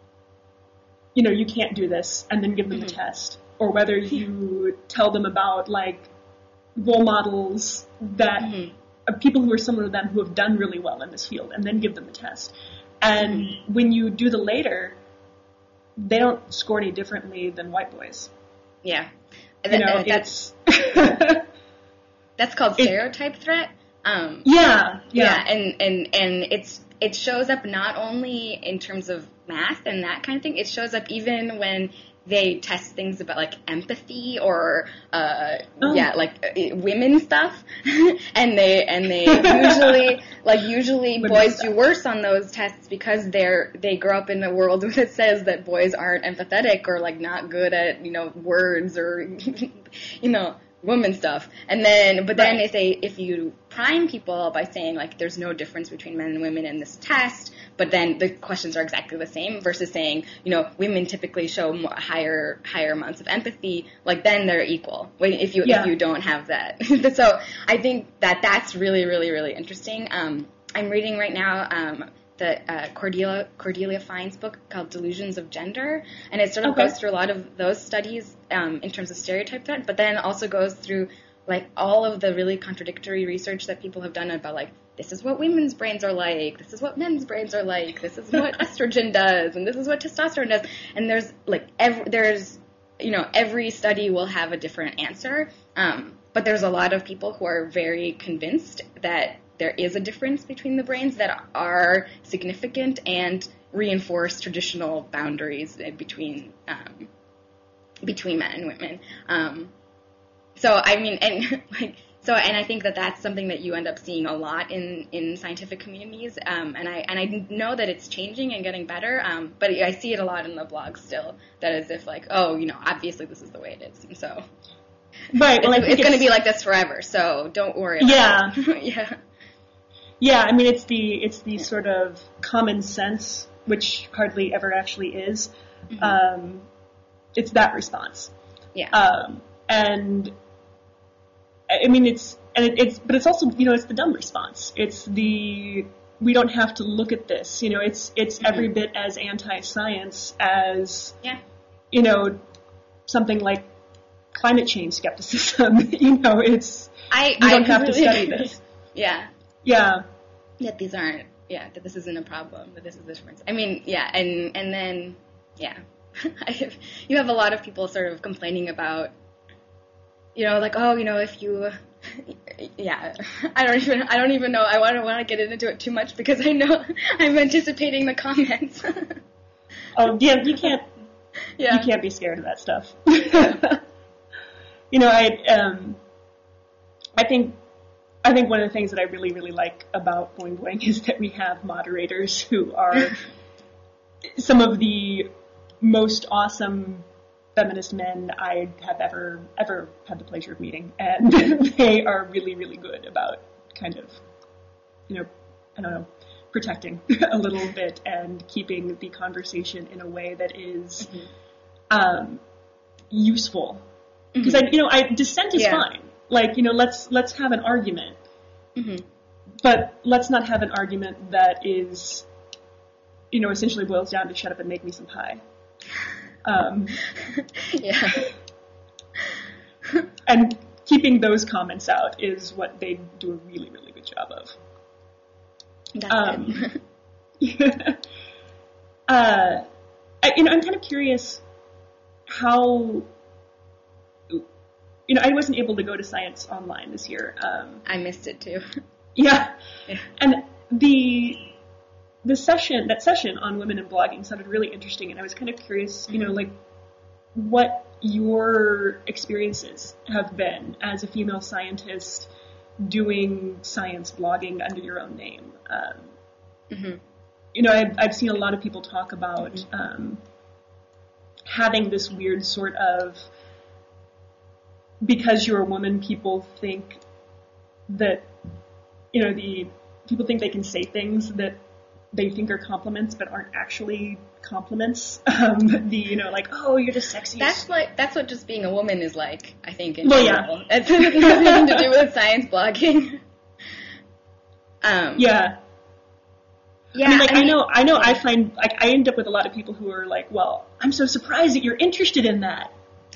you know, you can't do this, and then give them mm-hmm. the test. Or whether you tell them about, like, role models that... Mm-hmm. people who are similar to them who have done really well in this field, and then give them the test. And mm-hmm. when you do the later, they don't score any differently than white boys. Yeah. You know, uh, that's, that's called it, stereotype threat. Um, yeah, yeah. Yeah, and, and, and it's it shows up not only in terms of math and that kind of thing, it shows up even when they test things about, like, empathy or, uh, oh. yeah, like, uh, women stuff. and they, and they usually, like, usually women boys stuff. do worse on those tests because they're, they grow up in a world that says that boys aren't empathetic or, like, not good at, you know, words or, you know, woman stuff. And then, but then right. if they, if you prime people by saying, like, there's no difference between men and women in this test, but then the questions are exactly the same, versus saying, you know, women typically show more, higher, higher amounts of empathy, like, then they're equal, if you, yeah. if you don't have that. So I think that that's really, really, really interesting. Um, I'm reading right now, um, the uh, Cordelia Cordelia Fine's book called Delusions of Gender, and it sort of okay. goes through a lot of those studies um, in terms of stereotype threat, but then also goes through like all of the really contradictory research that people have done about like, this is what women's brains are like, this is what men's brains are like, this is what estrogen does, and this is what testosterone does, and there's like every, there's you know every study will have a different answer, um, but there's a lot of people who are very convinced that there is a difference between the brains that are significant and reinforce traditional boundaries between um, between men and women. Um, so I mean, and like, so, and I think that that's something that you end up seeing a lot in, in scientific communities. Um, and I and I know that it's changing and getting better. Um, but I see it a lot in the blog still. That as if like, oh, you know, obviously this is the way it is, and so right. Well, it's, it's, it's going to be like this forever. So don't worry. About yeah. it. yeah. Yeah, I mean, it's the it's the sort of common sense, which hardly ever actually is. Mm-hmm. Um, it's that response. Yeah. Um, and I mean, it's and it, it's but it's also, you know, it's the dumb response. It's the we don't have to look at this. You know, it's it's mm-hmm. every bit as anti-science as yeah. you know, something like climate change skepticism. you know, it's I we don't I have really, to study this. Yeah. Yeah. That these aren't, yeah, that this isn't a problem, that this is the difference. I mean, yeah, and and then, yeah, I have, you have a lot of people sort of complaining about, you know, like, oh, you know, if you Yeah, I don't even I don't even know. I don't want to get into it too much because I know I'm anticipating the comments. Oh, yeah, you can't. Yeah. You can't be scared of that stuff. You know, I um, I think I think one of the things that I really really like about Boing Boing is that we have moderators who are some of the most awesome feminist men I have ever ever had the pleasure of meeting, and they are really really good about kind of, you know, I don't know, protecting a little bit and keeping the conversation in a way that is mm-hmm. um, useful. Because mm-hmm. I, you know, I dissent is yeah. fine. Like, you know, let's let's have an argument, mm-hmm. but let's not have an argument that is, you know, essentially boils down to shut up and make me some pie. Um, yeah. And keeping those comments out is what they do a really, really good job of. That's um, good. uh, I, you know, I'm kind of curious how, you know, I wasn't able to go to Science Online this year. Um, I missed it too. Yeah. yeah. And the the session, that session on women in blogging sounded really interesting, and I was kind of curious, you know, like, what your experiences have been as a female scientist doing science blogging under your own name. Um, mm-hmm. You know, I've, I've seen a lot of people talk about mm-hmm. um, having this weird sort of, because you're a woman, people think that, you know, the people think they can say things that they think are compliments but aren't actually compliments. Um, the, you know, like, oh, you're the sexiest. That's like, that's what just being a woman is like, I think, in well, general. Yeah. It has nothing to do with science blogging. Um, yeah. Yeah. I mean, like, I, mean, I know, I know I find, like, I end up with a lot of people who are like, well, I'm so surprised that you're interested in that.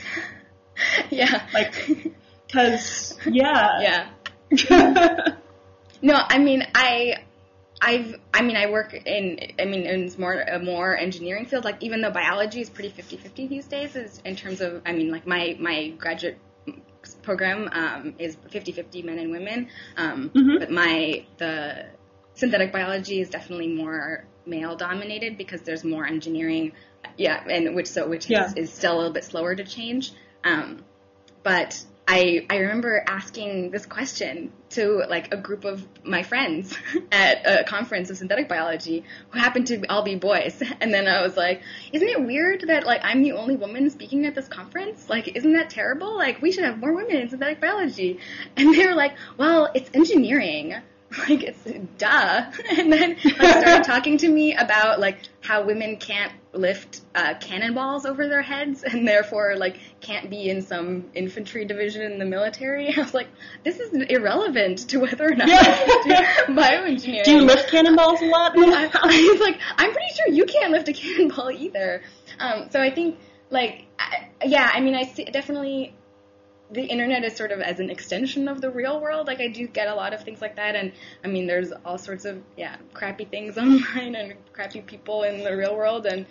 Yeah. Like, cause, yeah. Yeah. No, I mean, I... I've, I mean, I work in, I mean, in more, a more engineering field, like, even though biology is pretty fifty-fifty these days, is in terms of, I mean, like, my, my graduate program, um, is fifty-fifty men and women, um, mm-hmm. but my, the synthetic biology is definitely more male dominated because there's more engineering, yeah, and which, so, which yeah. is, is still a little bit slower to change, um, but I, I remember asking this question to, like, a group of my friends at a conference of synthetic biology who happened to all be boys. And then I was like, isn't it weird that, like, I'm the only woman speaking at this conference? Like, isn't that terrible? Like, we should have more women in synthetic biology. And they were like, well, it's engineering. Like, it's duh. And then, like, started talking to me about, like, how women can't lift uh, cannonballs over their heads and therefore, like, can't be in some infantry division in the military. I was like, this is irrelevant to whether or not yeah. you do bioengineering. Do you lift cannonballs a lot? I, I was like, I'm pretty sure you can't lift a cannonball either. Um, so I think, like, I, yeah, I mean, I see, definitely... the internet is sort of as an extension of the real world. Like, I do get a lot of things like that, and I mean, there's all sorts of, yeah, crappy things online and crappy people in the real world, and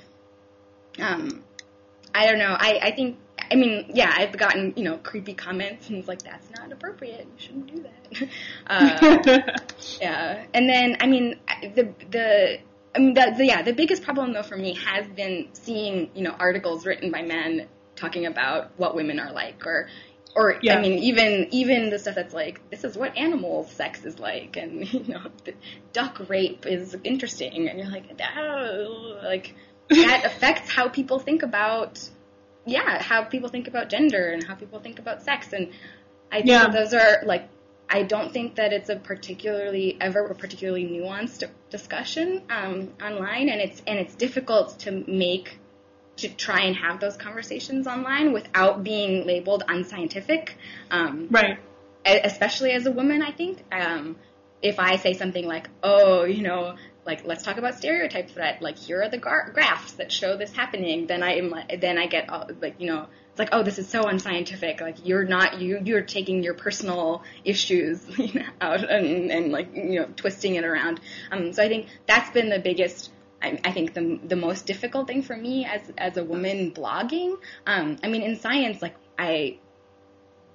um, I don't know, I, I think, I mean, yeah, I've gotten, you know, creepy comments, and it's like, that's not appropriate, you shouldn't do that. uh, yeah, and then, I mean, the, the, I mean, the, the, yeah, the biggest problem, though, for me has been seeing, you know, articles written by men talking about what women are like, or, Or, yeah. I mean, even even the stuff that's like, this is what animal sex is like, and, you know, duck rape is interesting, and you're like, oh, like, that affects how people think about, yeah, how people think about gender and how people think about sex, and I think yeah. that those are, like, I don't think that it's a particularly, ever a particularly nuanced discussion um, online, and it's and it's difficult to make to try and have those conversations online without being labeled unscientific. Um, right. Especially as a woman, I think. Um, if I say something like, oh, you know, like, let's talk about stereotypes that, like, here are the gra- graphs that show this happening, then I am, then I get, all, like, you know, it's like, oh, this is so unscientific. Like, you're not, you, you're taking your personal issues you know, out and, and, like, you know, twisting it around. Um, so I think that's been the biggest I think the the most difficult thing for me as as a woman blogging, um, I mean, in science, like, I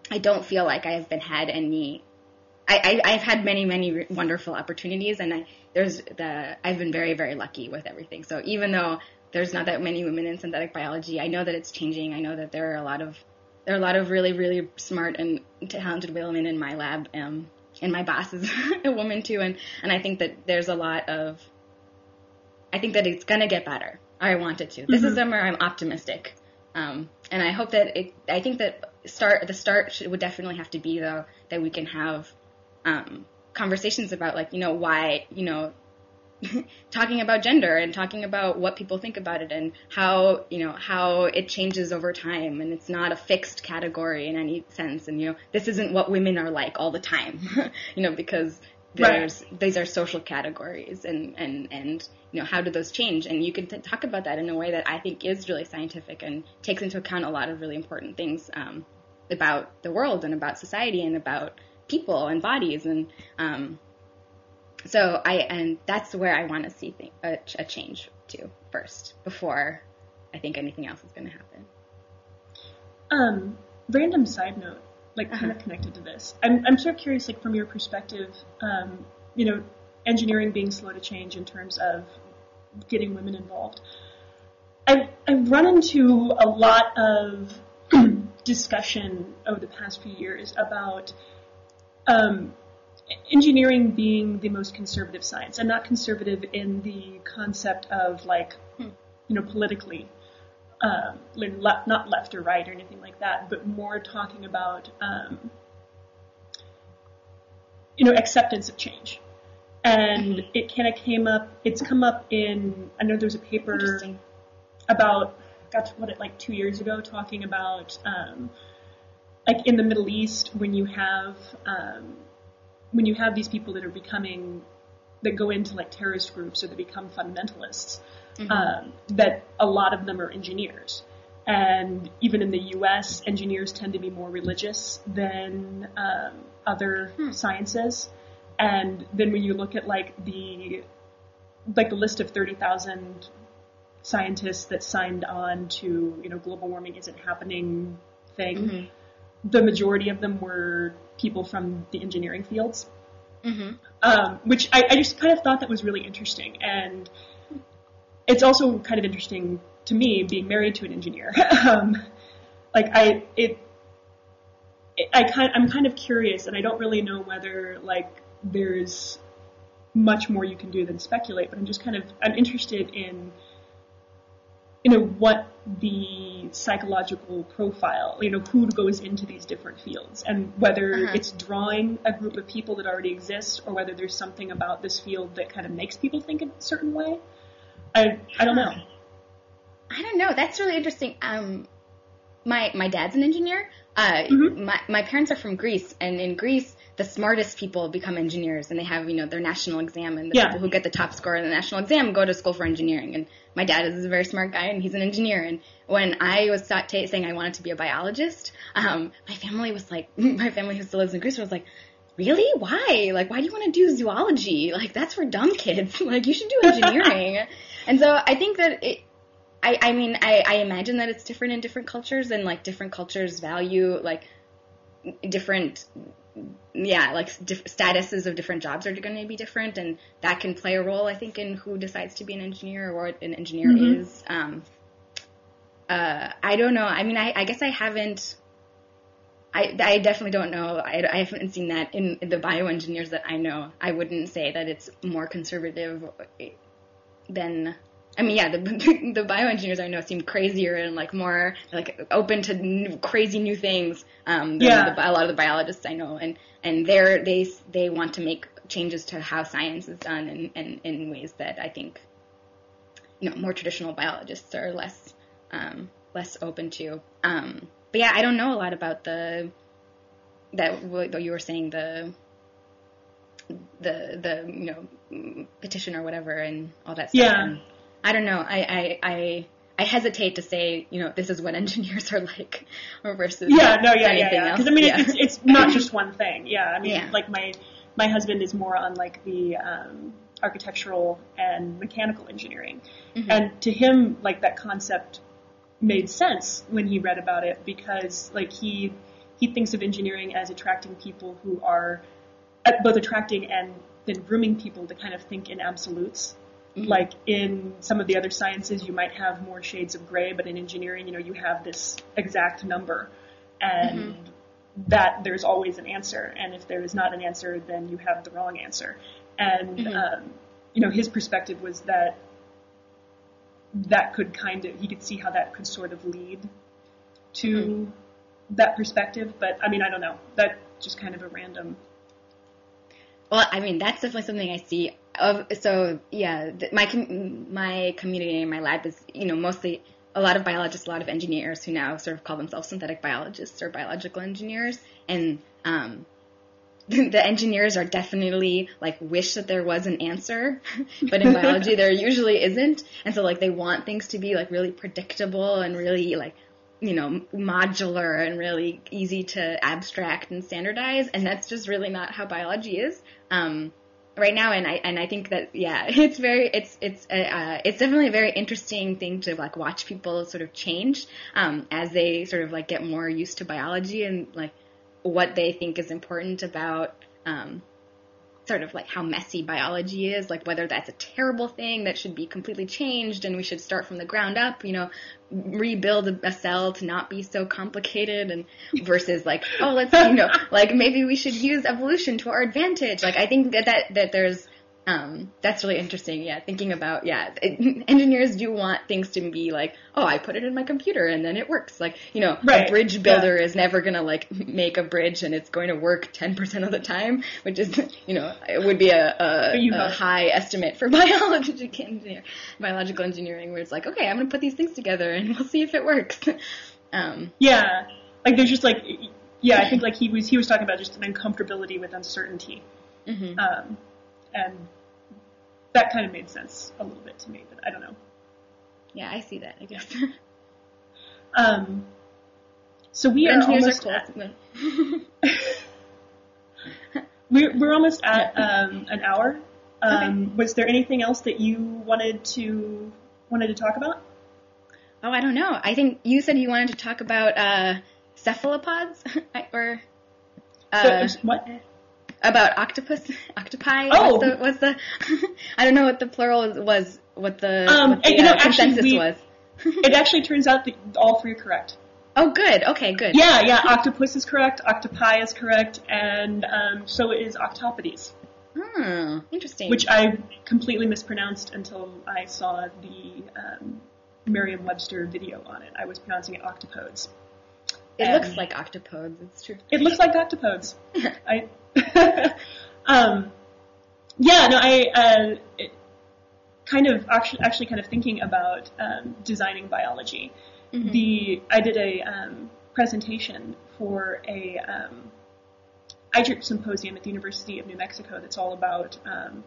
I don't feel like I have been had any. I, I I've had many many wonderful opportunities, and I there's the I've been very very lucky with everything. So even though there's not that many women in synthetic biology, I know that it's changing. I know that there are a lot of there are a lot of really really smart and talented women in my lab. Um, and my boss is a woman too, and and I think that there's a lot of. I think that it's gonna get better. I want it to. This mm-hmm. is somewhere I'm optimistic. Um, and I hope that it, I think that start, the start should, would definitely have to be though, that we can have, um, conversations about like, you know, why, you know, talking about gender and talking about what people think about it and how, you know, how it changes over time and it's not a fixed category in any sense. And, you know, this isn't what women are like all the time, you know, because there's, right. these are social categories and, and, and, you know, how do those change? And you can t- talk about that in a way that I think is really scientific and takes into account a lot of really important things, um, about the world and about society and about people and bodies. And, um, so I, and that's where I want to see th- a, a change to first before I think anything else is going to happen. Um, random side note. Like kind of connected to this. I'm I'm sort of curious, like from your perspective, um, you know, engineering being slow to change in terms of getting women involved. I've I've run into a lot of discussion over the past few years about um, engineering being the most conservative science, and not conservative in the concept of like, you know, politically. Um, le- not left or right or anything like that, but more talking about, um, you know, acceptance of change. And mm-hmm. it kind of came up, it's come up in, I know there's a paper about, got what, like two years ago, talking about, um, like in the Middle East, when you have, um, when you have these people that are becoming, that go into like terrorist groups or that become fundamentalists, Mm-hmm. Um, that a lot of them are engineers. And even in the U S, engineers tend to be more religious than um, other hmm. sciences. And then when you look at like the like the list of thirty thousand scientists that signed on to, you know, global warming isn't happening thing, mm-hmm. the majority of them were people from the engineering fields. Mm-hmm. Um, which I, I just kind of thought that was really interesting. And it's also kind of interesting to me being married to an engineer. um, like I, it, it, I kind, I'm kind of curious, and I don't really know whether like there's much more you can do than speculate. But I'm just kind of, I'm interested in, you know, what the psychological profile, you know, who goes into these different fields, and whether uh-huh. it's drawing a group of people that already exist, or whether there's something about this field that kind of makes people think a certain way. I I don't know. I don't know. That's really interesting. Um, my my dad's an engineer. Uh, mm-hmm. my my parents are from Greece, and in Greece, the smartest people become engineers, and they have, you know, their national exam, and the yeah. people who get the top score in the national exam go to school for engineering. And my dad is a very smart guy, and he's an engineer. And when I was t- saying I wanted to be a biologist, um, my family was like, my family who still lives in Greece was like, really? Why? Like, why do you want to do zoology? Like, that's for dumb kids. Like, you should do engineering. And so I think that it, I, I mean, I, I imagine that it's different in different cultures, and like different cultures value like different, yeah, like diff- statuses of different jobs are going to be different, and that can play a role, I think, in who decides to be an engineer or what an engineer mm-hmm. is. Um, uh, I don't know. I mean, I, I guess I haven't. I, I definitely don't know. I, I haven't seen that in, in the bioengineers that I know. I wouldn't say that it's more conservative than. I mean, yeah, the the bioengineers I know seem crazier and like more like open to new, crazy new things um, than yeah. the, a lot of the biologists I know, and and they're they they want to make changes to how science is done, and in, in, in ways that I think, you know, more traditional biologists are less um, less open to. Um, but yeah, I don't know a lot about the that what you were saying the the the you know petition or whatever and all that stuff. Yeah. And, I don't know. I, I, I, I hesitate to say, you know, this is what engineers are like, or versus yeah, no, yeah, anything yeah, yeah. else. Because I mean, yeah. it's it's not just one thing. Yeah, I mean, yeah. like my my husband is more on like the um, architectural and mechanical engineering, mm-hmm. and to him, like that concept made sense when he read about it because like he he thinks of engineering as attracting people who are uh, both attracting and then grooming people to kind of think in absolutes. Mm-hmm. Like in some of the other sciences, you might have more shades of gray, but in engineering, you know, you have this exact number, and mm-hmm. that there's always an answer. And if there is not an answer, then you have the wrong answer. And mm-hmm. um, you know, his perspective was that that could kind of, he could see how that could sort of lead to mm-hmm. that perspective. But I mean, I don't know. That's just kind of a random. Well, I mean, that's definitely something I see. Of so yeah, th- my com- my community and my lab is, you know, mostly a lot of biologists, a lot of engineers who now sort of call themselves synthetic biologists or biological engineers, and um, the engineers are definitely like wish that there was an answer, but in biology there usually isn't, and so like they want things to be like really predictable and really like, you know, modular and really easy to abstract and standardize, and that's just really not how biology is um, right now. And I and I think that yeah, it's very it's it's uh, it's definitely a very interesting thing to like watch people sort of change um, as they sort of like get more used to biology and like what they think is important about um, sort of like how messy biology is, like whether that's a terrible thing that should be completely changed and we should start from the ground up, you know, rebuild a, a cell to not be so complicated, and versus like, oh, let's, you know, like maybe we should use evolution to our advantage. Like I think that that, that there's, um, that's really interesting. Yeah. Thinking about, yeah, it, engineers do want things to be like, oh, I put it in my computer and then it works. Like, you know, right. a bridge builder yeah. is never going to like make a bridge and it's going to work ten percent of the time, which is, you know, it would be a, a, a high estimate for biological engineer, biological engineering, where it's like, okay, I'm going to put these things together and we'll see if it works. um, yeah. Like there's just like, yeah, I think like he was, he was talking about just an uncomfortability with uncertainty. Mm-hmm. Um, and that kind of made sense a little bit to me, but I don't know. Yeah, I see that, I guess. um, so we are almost are cool. at, we're, we're almost at um, an hour. Um, okay. Was there anything else that you wanted to wanted to talk about? Oh, I don't know. I think you said you wanted to talk about uh, cephalopods, or uh, so, what? About octopus, octopi. Oh, what's the, what's the I don't know what the plural was. What the, um, what the you know, uh, consensus we, was. It actually turns out that all three are correct. Oh, good. Okay, good. Yeah, yeah. Octopus is correct. Octopi is correct, and um, so is octopodes. Hmm. Interesting. Which I completely mispronounced until I saw the um, Merriam-Webster video on it. I was pronouncing it octopodes. It and looks like octopodes. It's true. It looks like octopodes. I. um, yeah, no, I uh, it, kind of actually, actually kind of thinking about um, designing biology. Mm-hmm. The I did a um, presentation for a um, I D R I P symposium at the University of New Mexico that's all about um,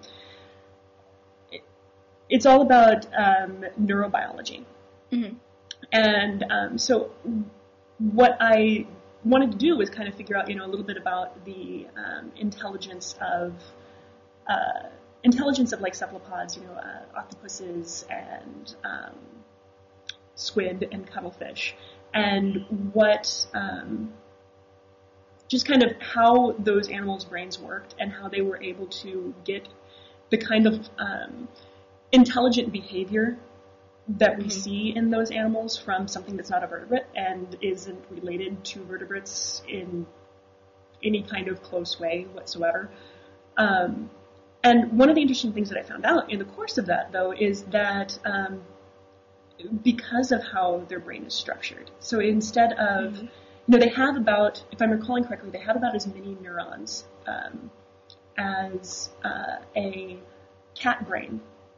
it, it's all about um, neurobiology, mm-hmm. and um, so what I wanted to do was kind of figure out, you know, a little bit about the um, intelligence of uh, intelligence of like cephalopods, you know, uh, octopuses and um, squid and cuttlefish, and what um, just kind of how those animals' brains worked and how they were able to get the kind of um, intelligent behavior that we mm-hmm. see in those animals from something that's not a vertebrate and isn't related to vertebrates in any kind of close way whatsoever. Um, and one of the interesting things that I found out in the course of that, though, is that um, because of how their brain is structured, so instead of, mm-hmm. you know, they have about, if I'm recalling correctly, they have about as many neurons um, as uh, a cat brain.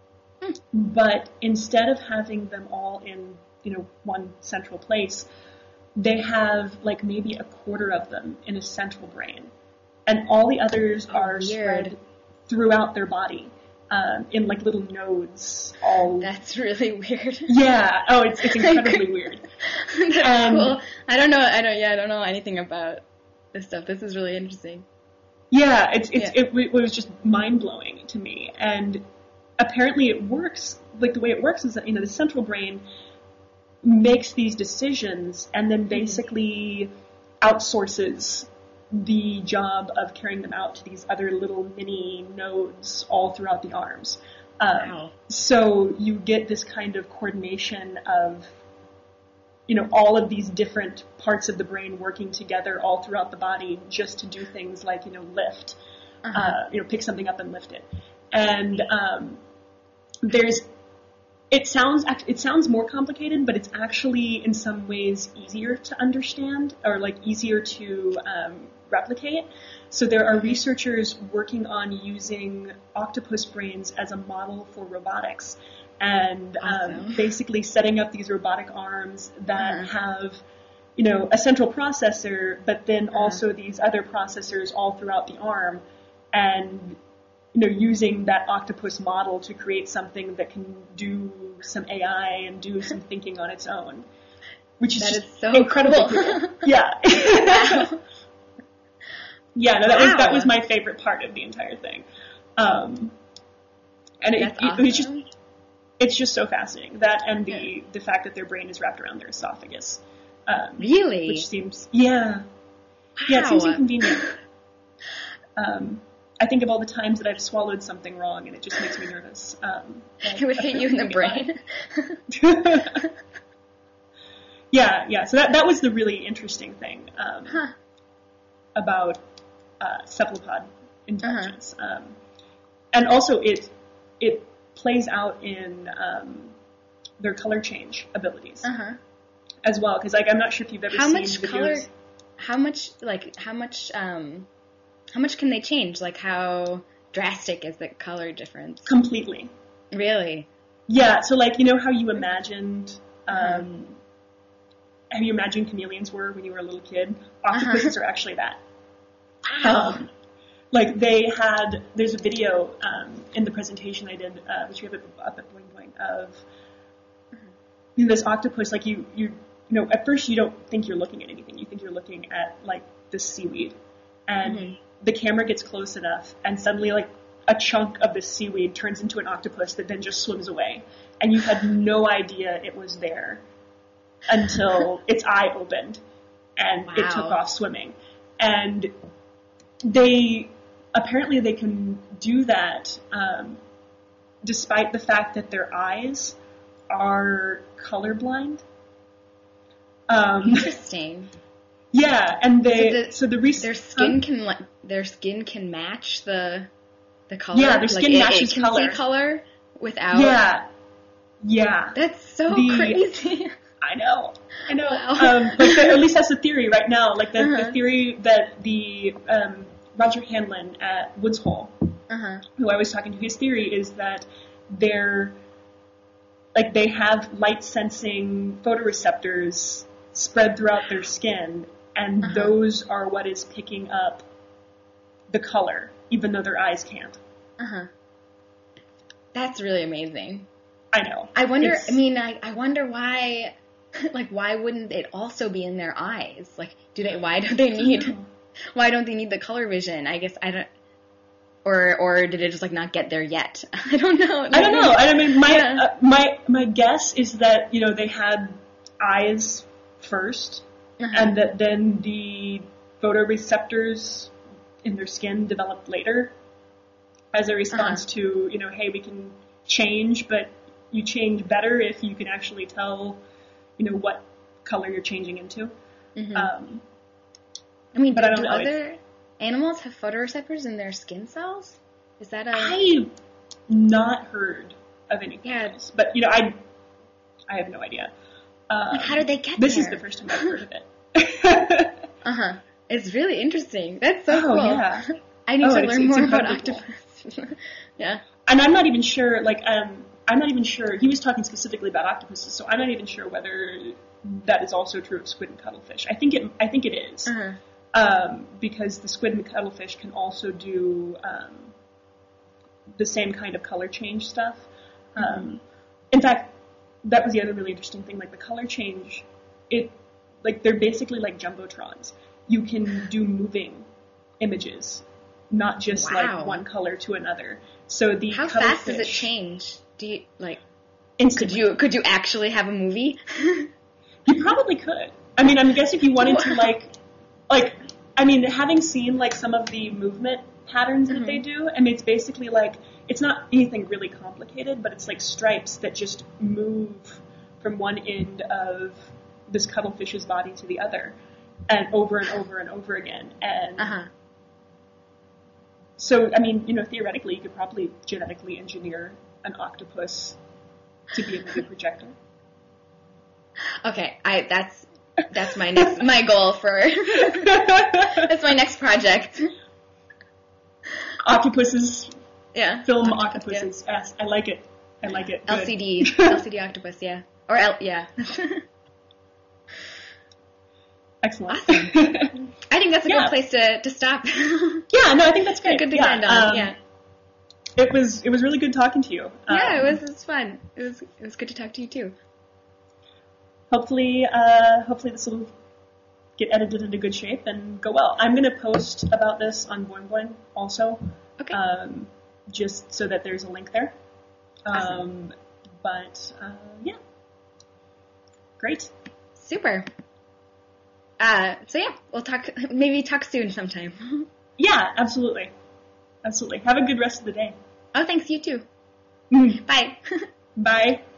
But instead of having them all in, you know, one central place, they have like maybe a quarter of them in a central brain, and all the others oh, are weird. spread throughout their body um, in like little nodes. All that's really weird. Yeah. Oh, it's it's incredibly weird. That's um, cool. I don't know. I don't. Yeah, I don't know anything about this stuff. This is really interesting. Yeah, it's it's yeah. It, it was just mind blowing to me, and apparently it works, like the way it works is that, you know, the central brain makes these decisions and then basically outsources the job of carrying them out to these other little mini nodes all throughout the arms. Um, Wow. So you get this kind of coordination of, you know, all of these different parts of the brain working together all throughout the body just to do things like, you know, lift, Uh-huh. uh, you know, pick something up and lift it. And um, there's, it sounds act- it sounds more complicated, but it's actually in some ways easier to understand, or like easier to um, replicate. So there are researchers working on using octopus brains as a model for robotics, and Awesome. um, basically setting up these robotic arms that Uh-huh. have, you know, a central processor, but then Uh-huh. also these other processors all throughout the arm, and you know, using that octopus model to create something that can do some A I and do some thinking on its own, which is That just is so incredibly cool. cool. Yeah. Wow. Yeah, no, that was that Wow. was my favorite part of the entire thing. Um, and it, That's it, it was just awesome. it's just so fascinating, that and the Yeah. the fact that their brain is wrapped around their esophagus. Um, Really? Which seems yeah. Yeah, it seems Wow. inconvenient. Um, I think of all the times that I've swallowed something wrong, and it just makes me nervous. Um, It would hit you in the brain. yeah, yeah. So that that was the really interesting thing um, Huh. about uh, cephalopod intelligence, um, and also it it plays out in um, their color change abilities Uh-huh. as well. Because like I'm not sure if you've ever How seen much videos. color? How much like how much um how much can they change? Like how drastic is the color difference? Completely. Really? Yeah, so like, you know how you imagined, um, Uh-huh. have you imagined chameleons were when you were a little kid? Octopuses Uh-huh. are actually that. Wow. Um, like they had, there's a video um, in the presentation I did, uh, which we have up at Boing Boing, of you know, this octopus, like you, you, you know, at first you don't think you're looking at anything. You think you're looking at like this seaweed. And Mhm. the camera gets close enough, and suddenly like a chunk of this seaweed turns into an octopus that then just swims away. And you had no idea it was there until its eye opened and it took Wow. off swimming. And they, apparently they can do that um, despite the fact that their eyes are colorblind. Um, Interesting. yeah, and they, So the- so the, res- Their skin huh? can like their skin can match the the color. Yeah, their skin like, matches it, it can color. see color without. Yeah, yeah. That's so The- crazy. I know, I know. Wow. Um, like the, at least that's the theory right now. Like the, Uh-huh. the theory that the um, Roger Hanlon at Woods Hole, Uh-huh. who I was talking to, his theory is that they're like they have light sensing photoreceptors spread throughout their skin, and Uh-huh. those are what is picking up the color, even though their eyes can't. Uh-huh. That's really amazing. I know. I wonder, It's- I mean, I, I wonder why, like, why wouldn't it also be in their eyes? Like, do they, why don't they need, why don't they need the color vision? I guess, I don't, or, or did it just, like, not get there yet? I don't know. I don't know. I mean, my Yeah. uh, my my guess is that you know they had eyes first, Uh-huh. and that then the photoreceptors in their skin developed later as a response Uh-huh. to you know, hey, we can change, but you change better if you can actually tell, you know, what color you're changing into. Mhm. Um, I mean, but do, I don't do know, other animals have photoreceptors in their skin cells? Is that a... I've not heard of anything Yeah. else, but you know, I I have no idea. Um, Like, how did they get This there? is the first time I've heard of it. Uh-huh. It's really interesting. That's so Oh, cool. yeah. I need Oh, to it's- learn it's more about incredibly octopus. Yeah. And I'm not even sure, like, um, I'm not even sure, he was talking specifically about octopuses, so I'm not even sure whether that is also true of squid and cuttlefish. I think it, I think it is. Uh-huh. Um, because the squid and cuttlefish can also do, um, the same kind of color change stuff. Um, in fact, that was the other really interesting thing, like the color change, it, like, they're basically like jumbotrons. You can do moving images, not just Wow. like one color to another. So the How fast does it cuttlefish- change? Do you, like, Instantly. could you, could you actually have a movie? You probably could. I mean, I guess if you wanted to, like, like, I mean, having seen like some of the movement patterns that Mm-hmm. they do, I mean, it's basically like, it's not anything really complicated, but it's like stripes that just move from one end of this cuttlefish's body to the other, and over and over and over again. And Uh-huh. so, I mean, you know, theoretically, you could probably genetically engineer an octopus to be a movie projector. Okay, I that's that's my next my goal for that's my next project. Octopuses, Yeah. film Octopus, yeah. octopuses. Yes, I like it. I like it. Good. L C D L C D octopus, yeah. Or L yeah. Excellent. Awesome. I think that's a Yeah. good place to, to stop. Yeah, no, I think that's great. Good to yeah, end on. um, yeah. It was it was really good talking to you. Um, Yeah, it was it was fun. It was it was good to talk to you too. Hopefully, uh, hopefully this will get edited into good shape and go well. I'm going to post about this on Boing Boing also, Okay. um, just so that there's a link there. Awesome. Um, but uh, yeah, great. Super. Uh, so yeah, we'll talk maybe talk soon sometime. Yeah, absolutely, absolutely. Have a good rest of the day. Oh, thanks, you too. Mm. Bye. Bye.